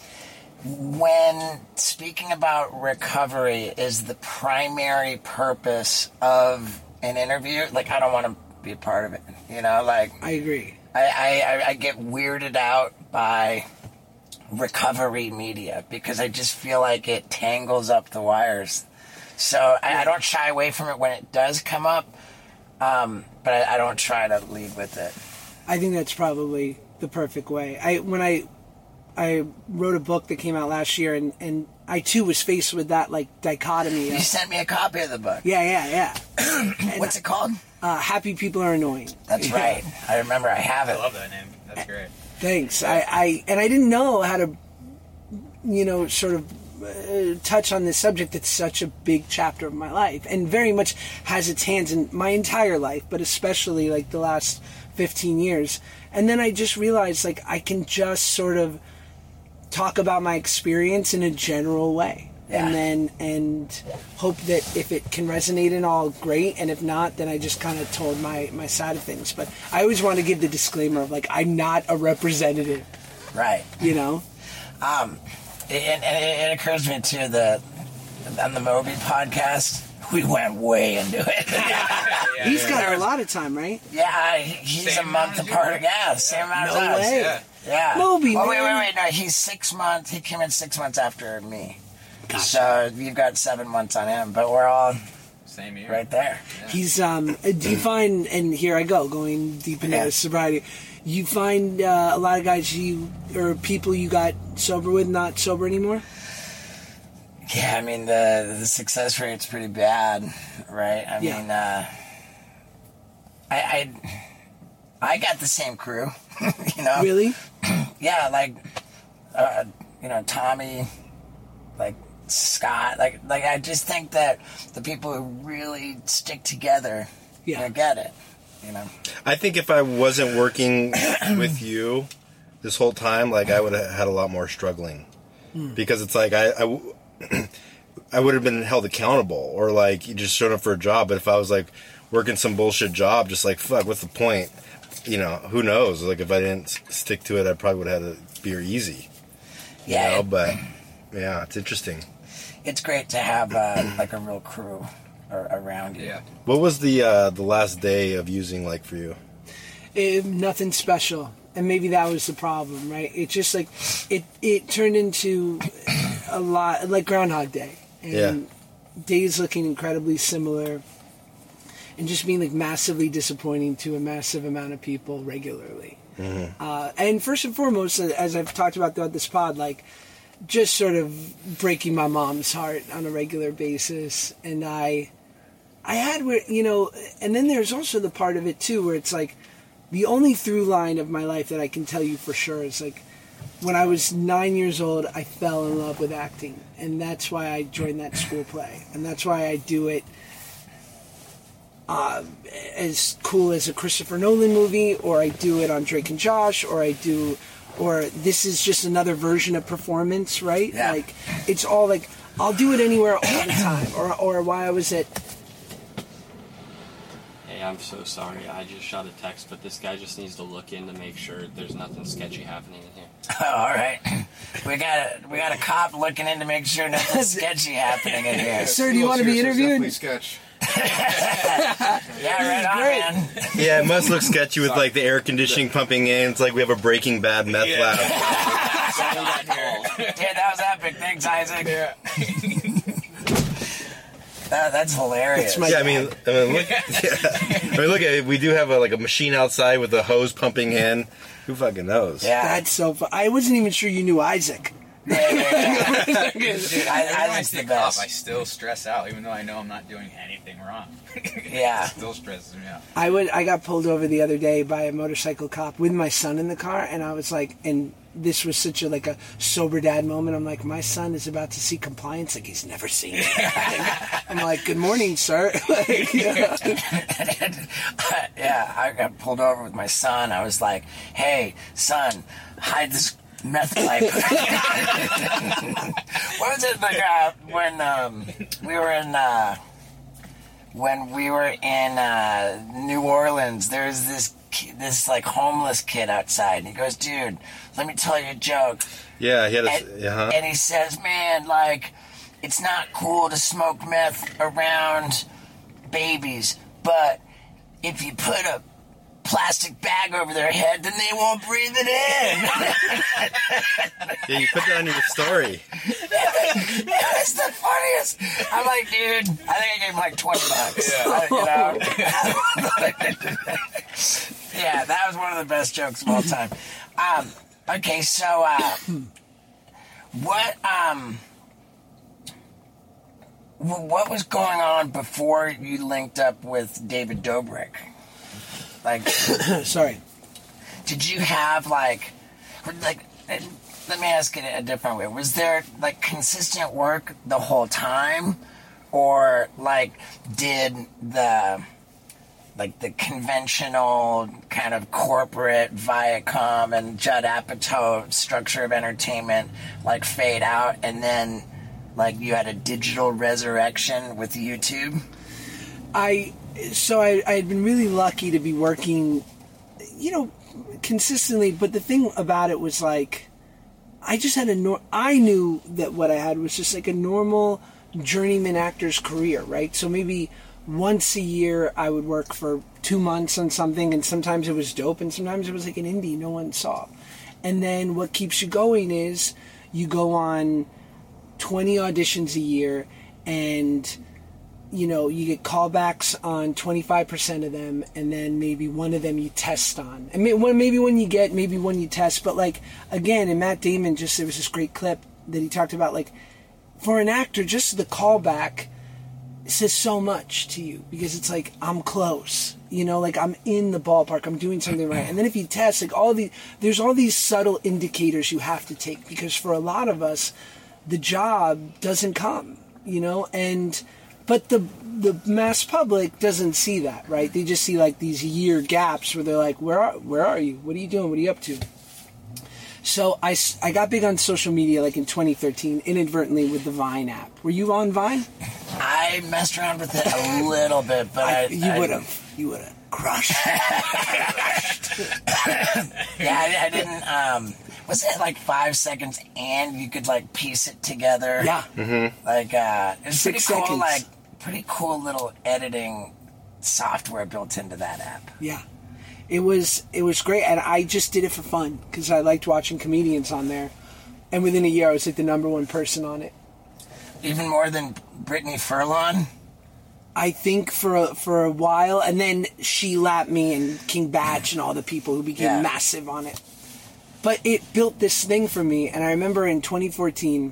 when speaking about recovery is the primary purpose of an interview, like I don't want to be a part of it, you know, like I agree. I get weirded out by recovery media because I just feel like it tangles up the wires. So I don't shy away from it when it does come up, but I don't try to lead with it. I think that's probably the perfect way. When I wrote a book that came out last year, and I too was faced with that like dichotomy. You sent me a copy of the book. Yeah. What's it called? Happy People Are Annoying. That's right. I remember I have I it. love that name. That's great. Thanks. I didn't know how to, you know, sort of touch on this subject that's such a big chapter of my life and very much has its hands in my entire life, but especially like the last 15 years. And then I just realized like I can just sort of talk about my experience in a general way. Yeah. And hope that if it can resonate and all, great, and if not, then I just kind of told my side of things. But I always want to give the disclaimer of like I'm not a representative, Right. you know. And it occurs to me too that on the Moby podcast, we went way into it. He's got a lot of time, right? Yeah, he's Same a month amount as you, apart. right? Yeah, same amount No as us. way. Yeah. Yeah. Moby, oh, man. wait. No, he's 6 months. He came in 6 months after me. Gotcha. So you've got 7 months on him, but we're all Same year. right there. He's do you find, and here I go going deep into Yeah. sobriety, you find a lot of guys or people you got sober with not sober anymore? Yeah, I mean the success rate's pretty bad, right? I Yeah. mean, I got the same crew, you know. Really? Yeah, like you know, Tommy, like Scott, like I just think that the people who really stick together, Yeah. you know, get it, you know. I think if I wasn't working with you this whole time, like I would have had a lot more struggling because it's like I would have been held accountable, or like you just showed up for a job. But if I was like working some bullshit job, just like fuck, what's the point? You know, who knows? Like if I didn't stick to it, I probably would have had a beer easy. Yeah, You know, but yeah, it's interesting. it's great to have like a real crew around you. Yeah. What was the last day of using like for you? Nothing special, and maybe that was the problem, right? It just like it turned into a lot like Groundhog Day, and days looking incredibly similar, and just being like massively disappointing to a massive amount of people regularly. And first and foremost, as I've talked about throughout this pod, like just sort of breaking my mom's heart on a regular basis, and I had where, you know, and then there's also the part of it too where it's like the only through line of my life that I can tell you for sure is like when I was 9 years old, I fell in love with acting, and that's why I joined that school play, and that's why I do it as cool as a Christopher Nolan movie, or I do it on Drake and Josh, or this is just another version of performance, right? Yeah. Like it's all like I'll do it anywhere all the time, or while I was at. Hey, I'm so sorry. I just shot a text, but this guy just needs to look in to make sure there's nothing sketchy happening in here. Oh, all right. We got a cop looking in to make sure nothing's sketchy happening in here. Sir, do you want to be interviewed? Definitely sketch. Yeah, right on, Great. man. Yeah, it must look sketchy with like the air conditioning pumping in. It's like we have a Breaking Bad meth lab. that was epic. Thanks, Isaac. Yeah. That's hilarious. Yeah, I mean, look, look at it. We do have a machine outside with a hose pumping in. Who fucking knows? Yeah. That's so fun. I wasn't even sure you knew Isaac. Yeah. Dude, Even I when think's the take off, best. I still stress out, even though I know I'm not doing anything wrong. Yeah. It still stresses me out. I got pulled over the other day by a motorcycle cop with my son in the car, and I was like, and this was such a sober dad moment. I'm like, my son is about to see compliance like he's never seen it. I'm like, good morning, sir. Yeah, I got pulled over with my son. I was like, hey, son, hide this meth pipe. What was it when we were in New Orleans? There's this homeless kid outside, and he goes, dude, let me tell you a joke. Yeah, he had And he says, man, it's not cool to smoke meth around babies, but if you put a plastic bag over their head, then they won't breathe it in. Yeah, you put that on your story. That's the funniest. I'm like, dude, I think I gave him like $20. Yeah, that was one of the best jokes of all time. Okay, so what was going on before you linked up with David Dobrik? Sorry. Did you have let me ask it a different way. Was there consistent work the whole time, or did the conventional kind of corporate Viacom and Judd Apatow structure of entertainment fade out, and then you had a digital resurrection with YouTube? I had been really lucky to be working, consistently, but the thing about it was I just had I knew that what I had was just a normal journeyman actor's career, right? So maybe once a year I would work for 2 months on something, and sometimes it was dope, and sometimes it was an indie no one saw. And then what keeps you going is you go on 20 auditions a year, and you get callbacks on 25% of them, and then maybe one of them you test on. And maybe one you get, maybe one you test. But again, and Matt Damon there was this great clip that he talked about, for an actor, just the callback says so much to you, because it's I'm close, I'm in the ballpark, I'm doing something right. And then if you test, there's all these subtle indicators you have to take, because for a lot of us, the job doesn't come, but the mass public doesn't see that, right? They just see these year gaps where they're where are you? What are you doing? What are you up to? So I got big on social media in 2013, inadvertently, with the Vine app. Were you on Vine? I messed around with it a little bit, but you would have crushed. Yeah, I didn't. Was it 5 seconds and you could piece it together? Yeah. Mm-hmm. It's 6 pretty cool. seconds. Pretty cool little editing software built into that app. Yeah. It was great, and I just did it for fun because I liked watching comedians on there. And within a year, I was the number one person on it. Even more than Brittany Furlan? I think for a while, and then she lapped me and King Batch and all the people who became massive on it. But it built this thing for me, and I remember in 2014,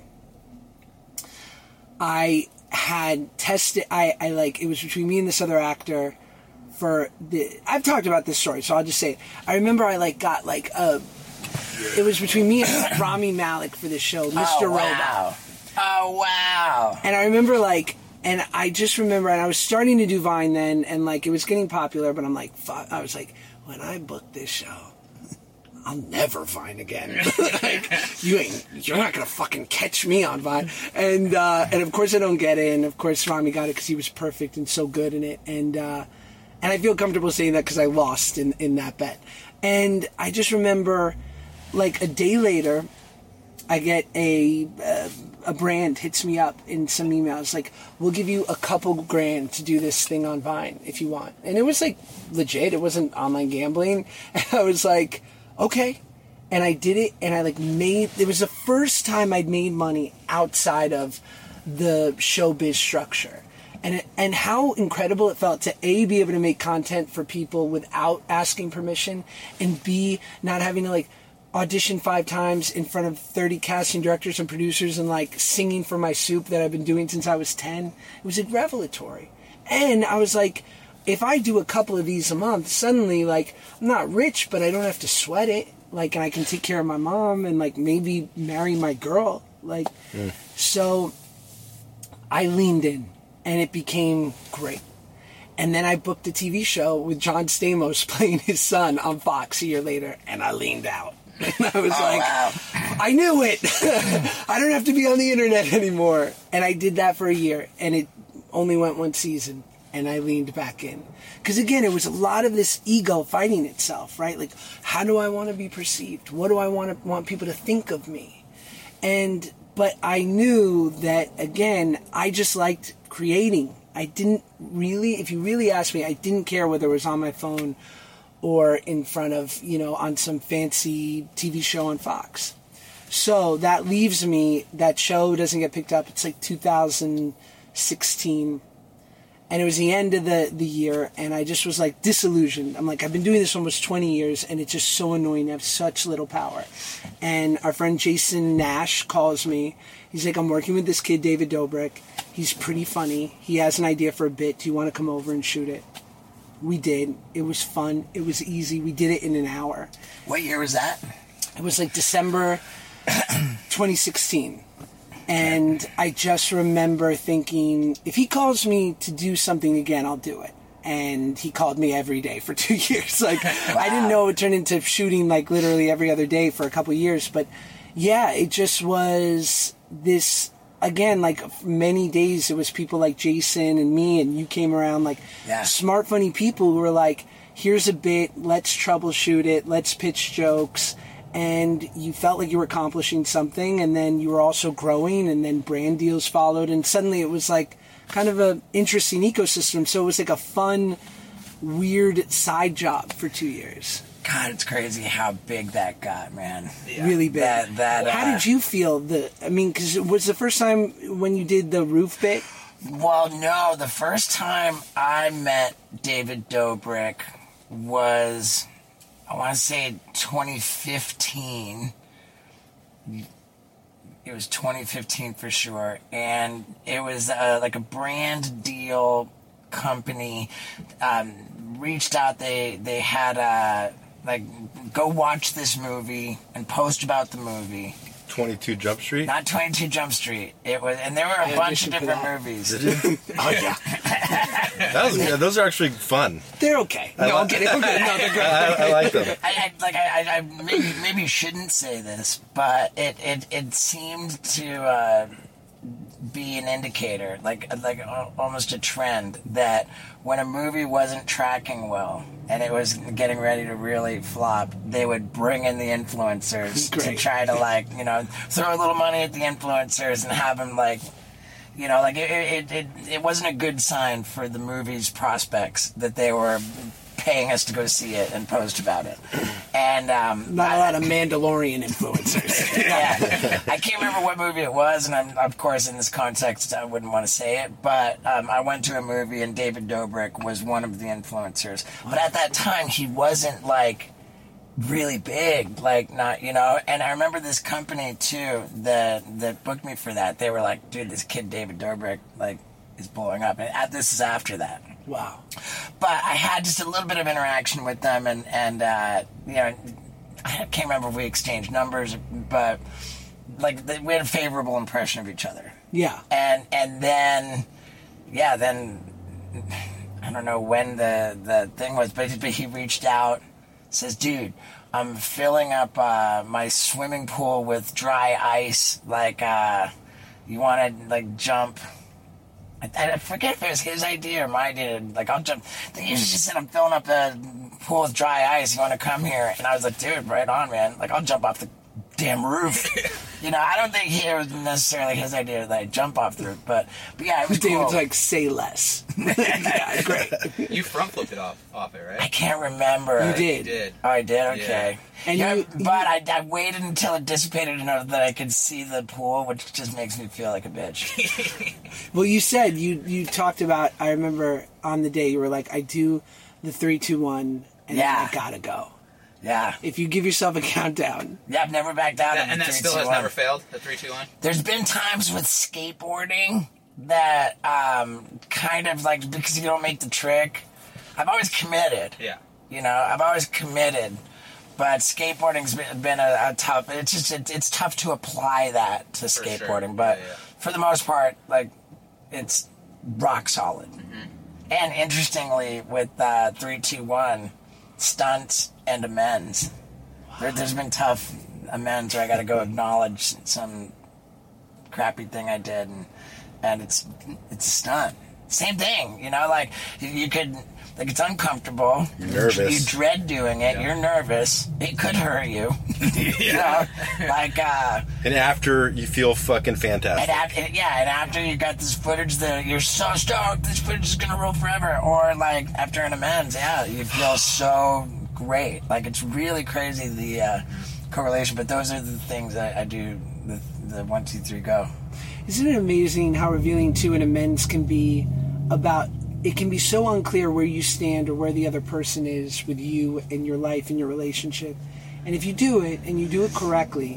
I had tested. It was between me and this other actor. I've talked about this story, so I'll just say it. I remember I got it was between me and Rami Malek for this show, Mr. Robot. Oh wow! And I remember and I just remember, and I was starting to do Vine then, and it was getting popular, but I'm fuck. I was when I book this show, I'll never Vine again. You're not gonna fucking catch me on Vine. And of course I don't get it, and of course Rami got it because he was perfect and so good in it, and I feel comfortable saying that because I lost in that bet. And I just remember, a day later, I get a brand hits me up in some emails we'll give you a couple grand to do this thing on Vine if you want. And it was legit. It wasn't online gambling. And I was okay. And I did it, and I it was the first time I'd made money outside of the showbiz structure. And how incredible it felt to A, be able to make content for people without asking permission, and B, not having to audition 5 times in front of 30 casting directors and producers and singing for my soup that I've been doing since I was 10. It was revelatory. And I was like, if I do a couple of these a month, suddenly I'm not rich, but I don't have to sweat it. And I can take care of my mom and maybe marry my girl. So I leaned in, and it became great. And then I booked a TV show with John Stamos playing his son on Fox a year later, and I leaned out. And I was wow. I knew it. I don't have to be on the internet anymore. And I did that for a year, and it only went 1 season, and I leaned back in. Because again, it was a lot of this ego fighting itself, right? How do I want to be perceived? What do I want people to think of me? But I knew that, again, I just liked creating. I didn't really, if you really asked me, I didn't care whether it was on my phone or in front of, on some fancy TV show on Fox. So that leaves me, that show doesn't get picked up. It's 2016. And it was the end of the year, and I just was disillusioned. I'm I've been doing this almost 20 years, and it's just so annoying to have such little power. And our friend Jason Nash calls me. He's I'm working with this kid, David Dobrik. He's pretty funny. He has an idea for a bit. Do you want to come over and shoot it? We did. It was fun. It was easy. We did it in an hour. What year was that? It was December 2016. And I just remember thinking, if he calls me to do something again, I'll do it. And he called me every day for 2 years. Wow. I didn't know it would turn into shooting literally every other day for a couple of years. But yeah, it just was this, again, many days it was people like Jason and me, and you came around smart, funny people who were here's a bit, let's troubleshoot it, let's pitch jokes. And you felt like you were accomplishing something, and then you were also growing, and then brand deals followed, and suddenly it was kind of an interesting ecosystem. So it was a fun, weird side job for 2 years. God, it's crazy how big that got, man. Yeah. Really big. How did you feel? Because it was the first time when you did the roof bit? Well, no. The first time I met David Dobrik was, I want to say 2015. It was 2015 for sure. And it was a brand deal company reached out. They had go watch this movie and post about the movie. 22 Jump Street? Not 22 Jump Street. It was, and there were a bunch of different movies. Did you? Oh yeah. Those are actually fun. They're okay. I'm kidding. No, they're great. I like them. I maybe shouldn't say this, but it seemed to be an indicator, almost a trend, that when a movie wasn't tracking well and it was getting ready to really flop, they would bring in the influencers to try to throw a little money at the influencers and have them it wasn't a good sign for the movie's prospects that they were paying us to go see it and post about it. And not a lot of Mandalorian influencers. Yeah, I can't remember what movie it was, and of course in this context I wouldn't want to say it, but I went to a movie and David Dobrik was one of the influencers. But at that time he wasn't really big, and I remember this company too that booked me for that. They were like, dude, this kid David Dobrik is blowing up, and this is after that. Wow. But I had just a little bit of interaction with them, and I can't remember if we exchanged numbers, but we had a favorable impression of each other. Yeah. And then I don't know when the thing was, but he reached out, says, dude, I'm filling up my swimming pool with dry ice, you want to jump? I forget if it was his idea or my idea. I'll jump. He just said, I'm filling up a pool with dry ice. You want to come here? And I was like, dude, right on, man. I'll jump off the damn roof. You know, I don't think it was necessarily his idea that I jump off the roof, but yeah, it was David's cool. like, say less. Yeah, great. You front flipped it off it, right? I can't remember. You did. You did. Oh, I did? Okay. And yeah, you- but I waited until it dissipated enough that I could see the pool, which just makes me feel like a bitch. Well, you said, you talked about, I remember on the day, you were like, I do the 3, 2, 1, and Yeah. then I gotta go. Yeah. If you give yourself a countdown. Yeah, I've never backed out of And the that 3, still 2, has 1. never failed, the 3, 2, 1? There's been times with skateboarding that kind of like, because you don't make the trick, I've always committed. Yeah. You know, I've always committed. But skateboarding's been a tough, it's tough to apply that to sure. skateboarding. But Yeah. for the most part, like, it's rock solid. And interestingly, with 3, 2, 1, stunts and amends. There's been tough amends where I got to go acknowledge some crappy thing I did, and it's a stunt. Same thing, you know, like you could, like, it's uncomfortable. You're nervous. You dread doing it. Yeah. You're nervous. It could hurt you. You know, like And after, you feel fucking fantastic. and after you got this footage that you're so stoked, this footage is gonna roll forever. Or like after an amends, yeah, you feel so great. Like, it's really crazy, the correlation. But those are the things I do. The 1, 2, 3, go. Isn't it amazing how revealing too an amends can be about, it can be so unclear where you stand or where the other person is with you and your life and your relationship. And if you do it and you do it correctly,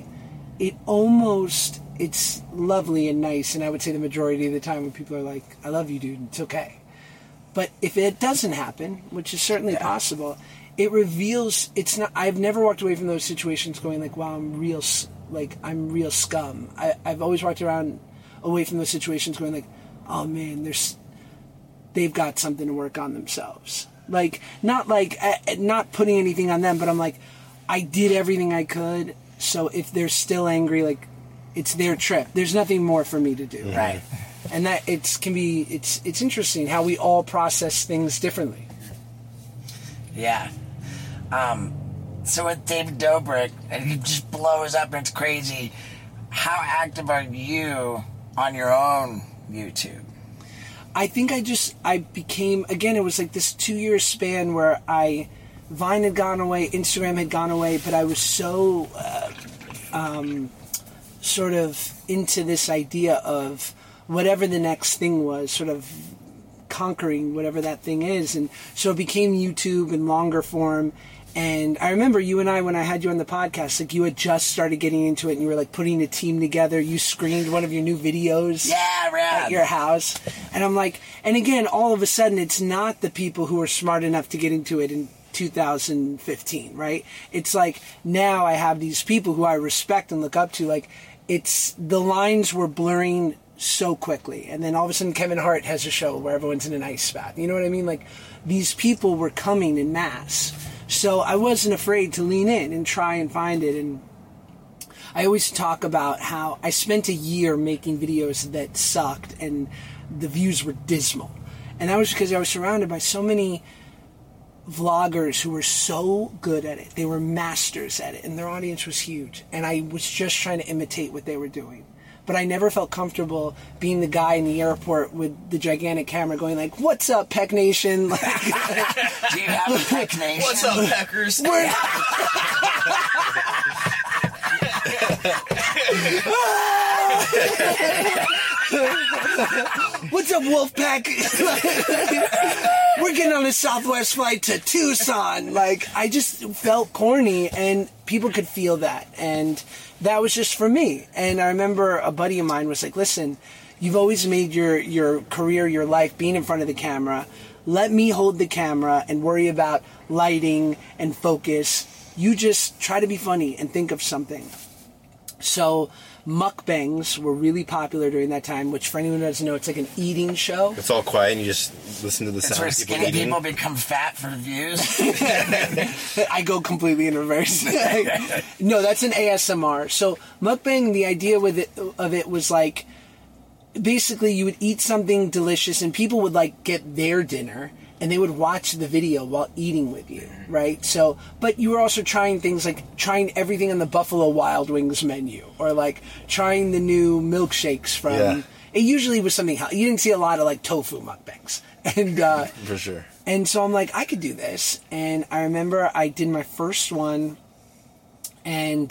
it's lovely and nice. And I would say the majority of the time when people are like, I love you, dude, it's okay. But if it doesn't happen, which is certainly possible, it reveals, it's not, I've never walked away from those situations going like, wow, I'm real scum. I've always walked away from those situations going like, oh man, they've got something to work on themselves. Like, not putting anything on them, but I'm like, I did everything I could. So if they're still angry, like, it's their trip. There's nothing more for me to do. Right. And that it's interesting how we all process things differently. Yeah. So with David Dobrik, and he just blows up and it's crazy. How active are you on your own YouTube? I think I became, again, it was like this 2-year span where Vine had gone away, Instagram had gone away, but I was so sort of into this idea of whatever the next thing was, sort of conquering whatever that thing is. And so it became YouTube in longer form. And I remember you and I, when I had you on the podcast, like, you had just started getting into it and you were like putting a team together. You screened one of your new videos at your house. And I'm like, and again, all of a sudden, it's not the people who are smart enough to get into it in 2015, right? It's like, now I have these people who I respect and look up to. Like, it's, the lines were blurring so quickly. And then all of a sudden Kevin Hart has a show where everyone's in an ice bath. You know what I mean? Like, these people were coming in mass. So I wasn't afraid to lean in and try and find it. And I always talk about how I spent a year making videos that sucked and the views were dismal. And that was because I was surrounded by so many vloggers who were so good at it. They were masters at it, and their audience was huge. And I was just trying to imitate what they were doing. But I never felt comfortable being the guy in the airport with the gigantic camera going like, "What's up, Peck Nation?" Like, Do you have a Peck Nation? What's up, Peckers? "What's up, Wolfpack?" We're getting on a Southwest flight to Tucson. Like, I just felt corny, and people could feel that. And that was just for me. And I remember a buddy of mine was like, listen, you've always made your career, your life, being in front of the camera. Let me hold the camera and worry about lighting and focus. You just try to be funny and think of something. So mukbangs were really popular during that time, which for anyone who doesn't know, it's like an eating show. It's all quiet and you just listen to the That's sound where of people skinny eating. people become fat for views. I go completely in reverse. No, that's an ASMR. So mukbang, the idea of it was like, basically you would eat something delicious and people would like get their dinner and they would watch the video while eating with you, right? So, but you were also trying things like trying everything on the Buffalo Wild Wings menu, or like trying the new milkshakes from. Yeah. It usually was something you didn't see a lot of like tofu mukbangs, and For sure. and so I'm like, I could do this. And I remember I did my first one, and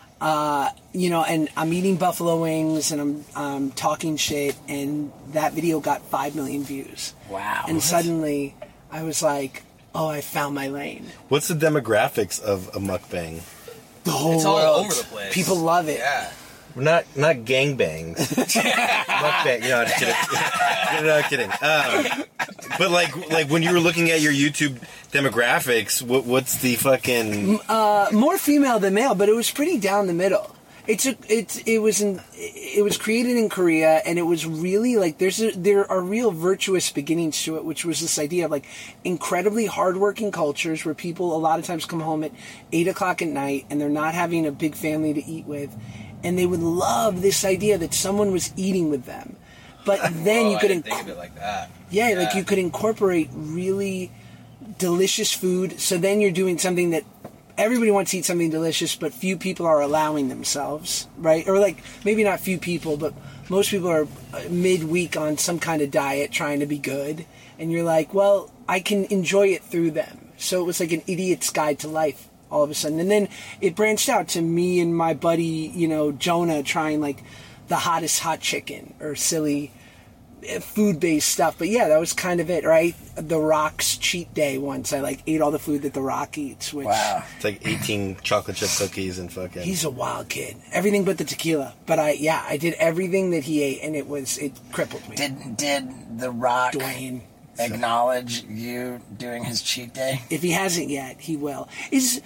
and I'm eating buffalo wings, and I'm talking shit, and that video got 5 million views. Wow. And suddenly, I was like, oh, I found my lane. What's the demographics of a mukbang? The whole It's all world. over the place. People love it. Yeah. Not gangbangs. Mukbang. No, just kidding. No, kidding. But like when you were looking at your YouTube demographics, what's the fucking? More female than male, but it was pretty down the middle. It was created in Korea, and it was really like there are real virtuous beginnings to it, which was this idea of like incredibly hardworking cultures where people a lot of times come home at 8:00 at night and they're not having a big family to eat with, and they would love this idea that someone was eating with them, but then you I could didn't think of it like that. yeah, like you could incorporate really delicious food. So then you're doing something that everybody wants to eat something delicious, but few people are allowing themselves, right? Or like maybe not few people, but most people are midweek on some kind of diet trying to be good. And you're like, well, I can enjoy it through them. So it was like an idiot's guide to life all of a sudden. And then it branched out to me and my buddy, Jonah, trying like the hottest hot chicken or silly food-based stuff. But yeah, that was kind of it, right? The Rock's cheat day once. I like ate all the food that The Rock eats, which Wow. It's like 18 chocolate chip cookies and fucking. he's a wild kid. Everything but the tequila. But I did everything that he ate, and it crippled me. Did The Rock Dwayne, acknowledge you doing his cheat day? if he hasn't yet, he will. It's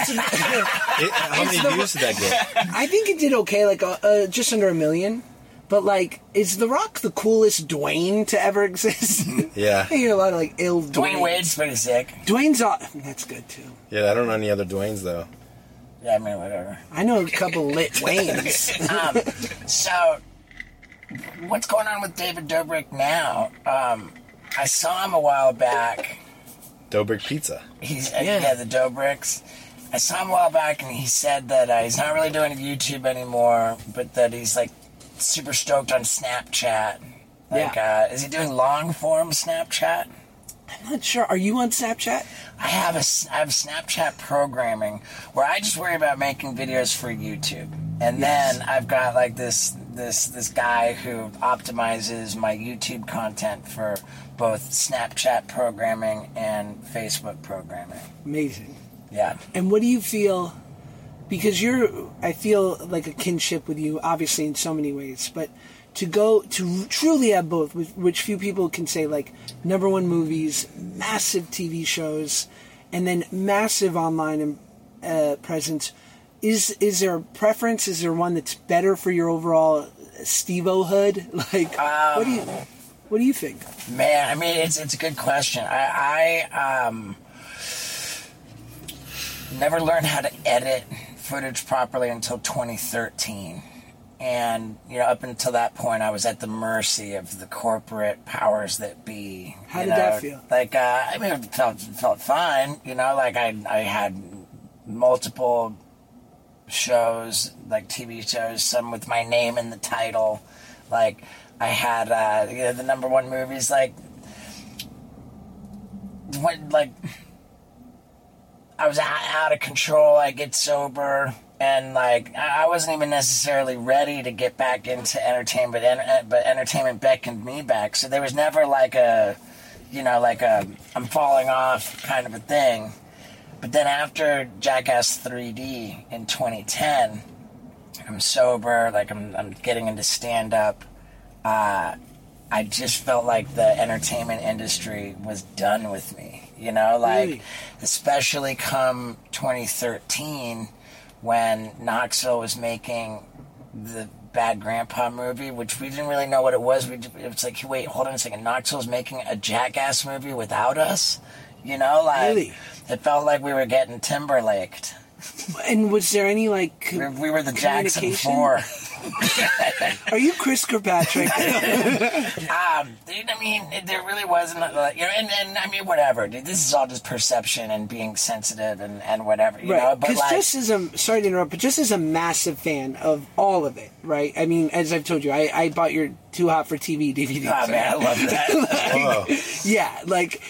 How many views did that get? I think it did okay, like just under 1 million. But like, is The Rock the coolest Dwayne to ever exist? Yeah. I hear a lot of like ill Dwayne Wade's pretty sick. Dwayne's that's good too. Yeah, I don't know any other Dwaynes though. Yeah, I mean, whatever. I know a couple lit Waynes. So, what's going on with David Dobrik now? I saw him a while back. Dobrik Pizza. He's Yeah. the Dobricks. I saw him a while back, and he said that he's not really doing YouTube anymore, but that he's like super stoked on Snapchat. Like, is he doing long form Snapchat? I'm not sure. Are you on Snapchat? I have Snapchat programming where I just worry about making videos for YouTube, and then I've got like this guy who optimizes my YouTube content for both Snapchat programming and Facebook programming. Amazing. Yeah. And what do you feel? Because I feel like a kinship with you, obviously in so many ways, but to truly have both, which few people can say, like #1 movies, massive TV shows, and then massive online presence. Is there a preference? Is there one that's better for your overall Steve-O-hood? Like, what do you think? Man, I mean, it's a good question. I never learned how to edit footage properly until 2013. And, up until that point, I was at the mercy of the corporate powers that be. How did that feel? Like, I mean, it felt fine. Like, I had multiple shows, like TV shows, some with my name in the title. Like, I had, the #1 movies, like, I was out of control. I get sober, and like I wasn't even necessarily ready to get back into entertainment, but entertainment beckoned me back. So there was never like a I'm falling off kind of a thing. But then after Jackass 3D in 2010, I'm sober. Like I'm getting into stand up. I just felt like the entertainment industry was done with me. Really? Especially come 2013 when Knoxville was making the Bad Grandpa movie, which we didn't really know what it was. It was like, wait, hold on a second. Knoxville's making a Jackass movie without us? Really? It felt like we were getting Timberlaked. And was there any like We were the Jackson communication? 4. Are you Chris Kirkpatrick? I mean, there really wasn't, and I mean, whatever, dude. This is all just perception and being sensitive and whatever, you know. But Because just as sorry to interrupt, but just as a massive fan of all of it, right? I mean, as I've told you, I bought your Too Hot for TV DVD. Oh man, I love that. Yeah, like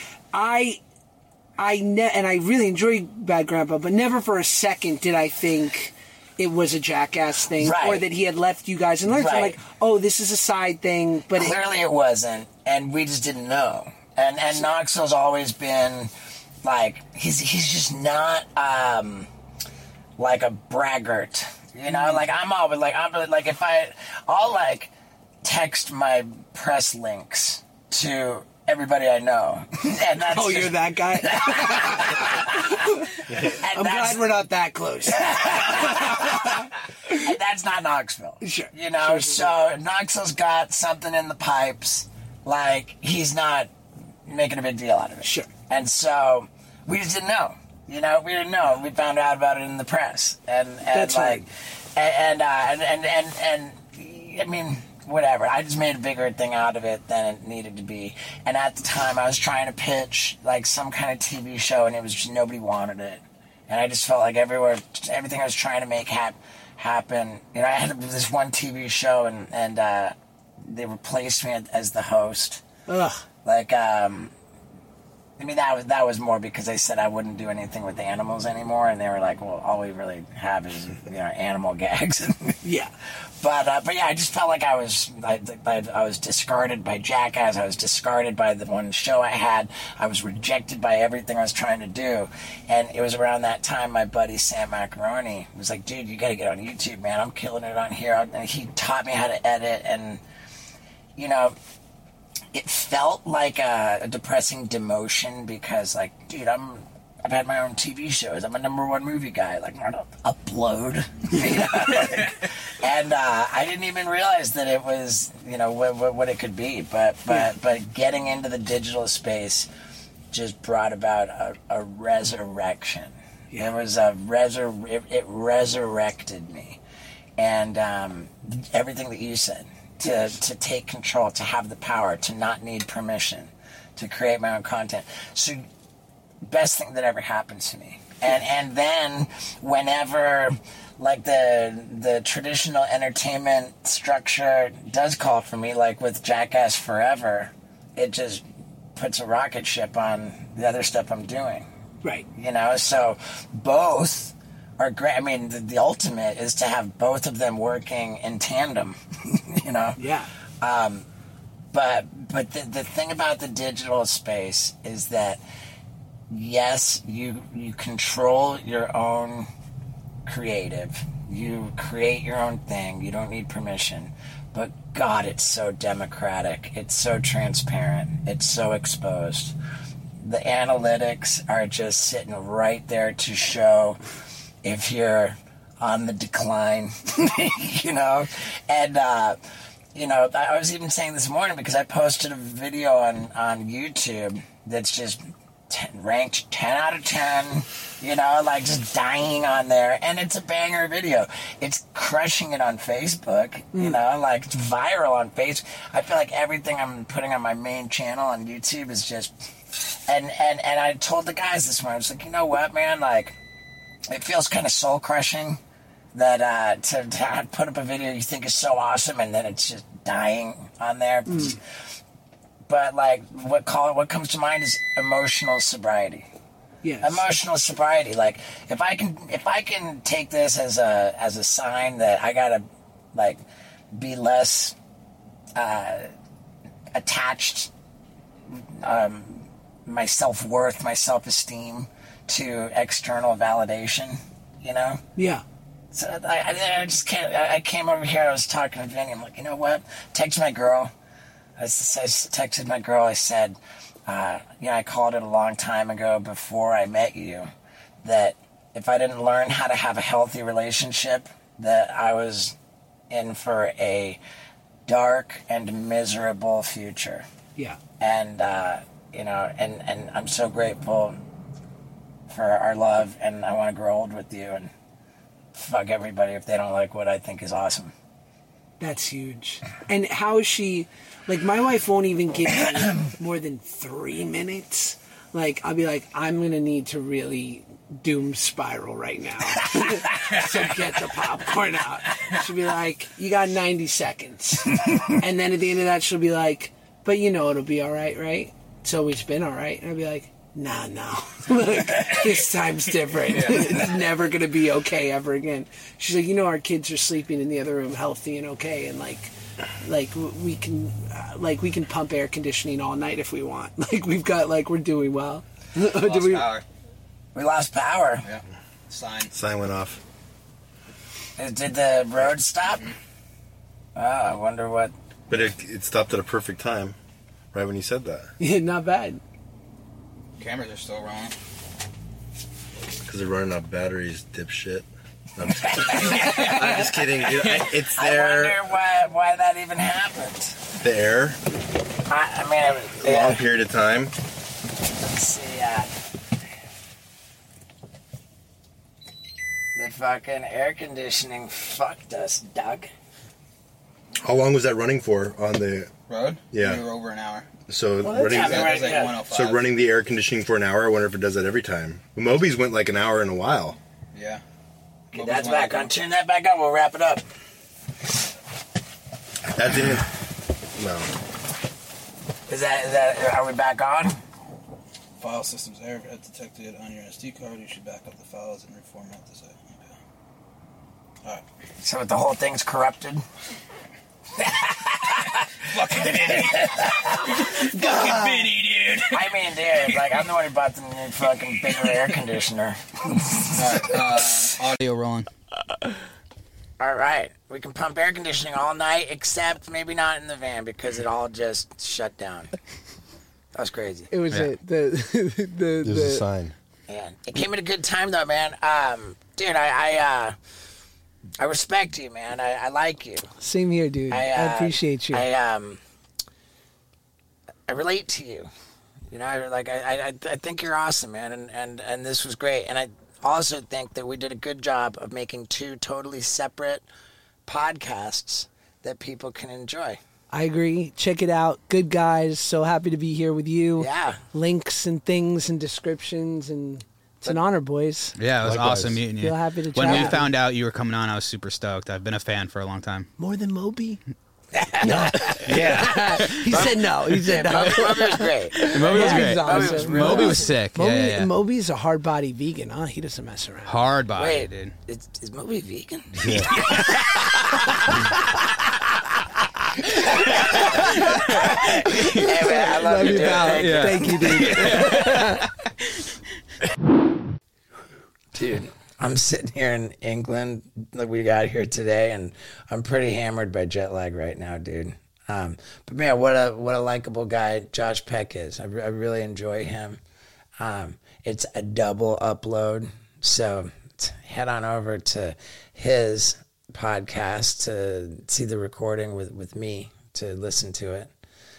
and I really enjoyed Bad Grandpa, but never for a second did I think it was a Jackass thing, Right. or that he had left you guys and learned. So I'm Right. like, oh, this is a side thing, but Clearly it wasn't, and we just didn't know. And Knoxville's always been like he's just not like a braggart, you know. Like I'm like if I'll like text my press links to everybody I know, and that's oh, you're that guy. I'm glad we're not that close. And that's not Knoxville. Sure. You know, Sure. so Knoxville's got something in the pipes, like he's not making a big deal out of it. Sure. And so we just didn't know. You know, we didn't know. We found out about it in the press. And That's like right. and I mean, whatever. I just made a bigger thing out of it than it needed to be. And at the time I was trying to pitch like some kind of TV show, and it was just nobody wanted it. And I just felt like everything I was trying to make happen. You know, I had this one TV show, and they replaced me as the host. Ugh. Like, I mean, that was more because they said I wouldn't do anything with animals anymore, and they were like, "Well, all we really have is animal gags." Yeah. But yeah, I just felt like I was discarded by Jackass. I was discarded by the one show I had. I was rejected by everything I was trying to do. And it was around that time my buddy Sam Macaroni was like, "Dude, you got to get on YouTube, man. I'm killing it on here." And he taught me how to edit, and it felt like a depressing demotion because, like, dude, I've had my own TV shows. I'm a #1 movie guy. Like, I don't upload. And I didn't even realize that it was, what it could be. But getting into the digital space just brought about a resurrection. Yeah. It was it resurrected me. And everything that you said. To take control, to have the power, to not need permission, to create my own content. So, best thing that ever happened to me. And then whenever like the traditional entertainment structure does call for me, like with Jackass Forever, it just puts a rocket ship on the other stuff I'm doing. Right. So both are great. I mean, the ultimate is to have both of them working in tandem, Yeah. But the thing about the digital space is that, yes, you control your own creative. You create your own thing. You don't need permission. But God, it's so democratic. It's so transparent. It's so exposed. The analytics are just sitting right there to show if you're on the decline, And, I was even saying this morning because I posted a video on YouTube that's just ranked 10 out of 10, like just dying on there. And it's a banger video. It's crushing it on Facebook, like it's viral on Facebook. I feel like everything I'm putting on my main channel on YouTube is just... And I told the guys this morning, I was like, you know what, man? Like, it feels kind of soul-crushing that to put up a video you think is so awesome and then it's just dying on there. But like what comes to mind is emotional sobriety. Yes. Emotional sobriety. Like if I can take this as a sign that I gotta like be less attached, my self-worth, my self-esteem to external validation, Yeah. So I just can't. I came over here. I was talking to Vinny. I'm like, you know what? Text my girl. I texted my girl. I said, I called it a long time ago before I met you that if I didn't learn how to have a healthy relationship, that I was in for a dark and miserable future. Yeah. And and I'm so grateful for our love, and I want to grow old with you and fuck everybody if they don't like what I think is awesome. That's huge. And how is she, like, my wife won't even give me more than 3 minutes. Like, I'll be like, I'm going to need to really doom spiral right now. So get the popcorn out. She'll be like, you got 90 seconds. And then at the end of that, she'll be like, but you know it'll be all right, right? It's always been all right. And I'll be like, nah, no. Like, this time's different. It's never going to be okay ever again. She's like, you know, our kids are sleeping in the other room healthy and okay, and like we can pump air conditioning all night if we want. Like, we've got, like, we're doing well. Lost power. We lost power. Yeah. Sign went off. Did the road stop? Oh, I wonder what. But it stopped at a perfect time, right when you said that. Yeah, not bad. Cameras are still rolling. Because they're running out of batteries, dipshit. No, I'm just kidding. It's there. I wonder why that even happened. The air. I mean, A long period of time. Let's see. The fucking air conditioning fucked us, Doug. How long was that running for on the Road? Yeah. We were over an hour. So Well, running, that's It was like Yeah. 105. so running the air conditioning for an hour. I wonder if it does that every time. Moby's went like an hour in a while. Yeah. Okay, that's back on. Turn that back up. We'll wrap it up. That didn't. No. Is that? Are we back on? File systems error detected on your SD card. You should back up the files and reformat this. Okay. Alright. So the whole thing's corrupted. Fucking Vinny. Fucking Vinny, dude. I mean, dude, like, I'm the one who bought the new fucking bigger air conditioner. Alright, audio rolling. All right, we can pump air conditioning all night, except maybe not in the van because it all just shut down. That was crazy. It was There's a sign. Man, it came at a good time though, man. Dude, I respect you, man. I like you. Same here, dude. I appreciate you. I relate to you. You know, I think you're awesome, man, and this was great. And I also think that we did a good job of making 2 totally separate podcasts that people can enjoy. I agree. Check it out. Good guys. So happy to be here with you. Yeah. Links and things and descriptions, and it's an honor, boys. Yeah, it was Likewise. awesome meeting you. Feel happy to When chat. we found out you were coming on, I was super stoked. I've been a fan for a long time. More than Moby? Yeah. He said no. He said no. Moby was great. Moby was Yeah, great. he's awesome. Moby was sick. Yeah. Moby's a hard body vegan, huh? He doesn't mess around. Hard body, Wait, dude. is Moby vegan? Hey, man, I love you, dude. pal. Thank you. Thank you, dude. Dude, I'm sitting here in England, like we got here today, and I'm pretty hammered by jet lag right now, dude. But man, what a likable guy Josh Peck is. I really enjoy him. It's a double upload, so head on over to his podcast to see the recording with me, to listen to it.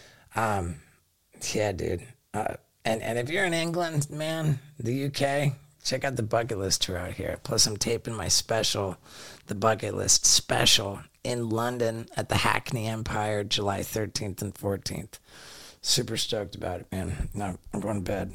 Yeah, dude. And if you're in England, man, the UK, check out the Bucket List tour out here. Plus, I'm taping my special, the Bucket List special, in London at the Hackney Empire, July 13th and 14th. Super stoked about it, man. No, I'm going to bed.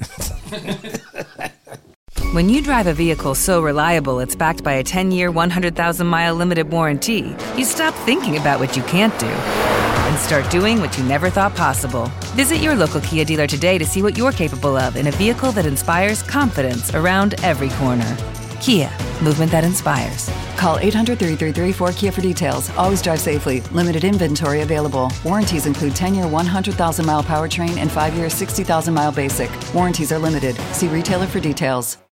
When you drive a vehicle so reliable it's backed by a 10-year, 100,000-mile limited warranty, you stop thinking about what you can't do and start doing what you never thought possible. Visit your local Kia dealer today to see what you're capable of in a vehicle that inspires confidence around every corner. Kia, movement that inspires. Call 800-333-4KIA for details. Always drive safely. Limited inventory available. Warranties include 10-year 100,000-mile powertrain and 5-year 60,000-mile basic. Warranties are limited. See retailer for details.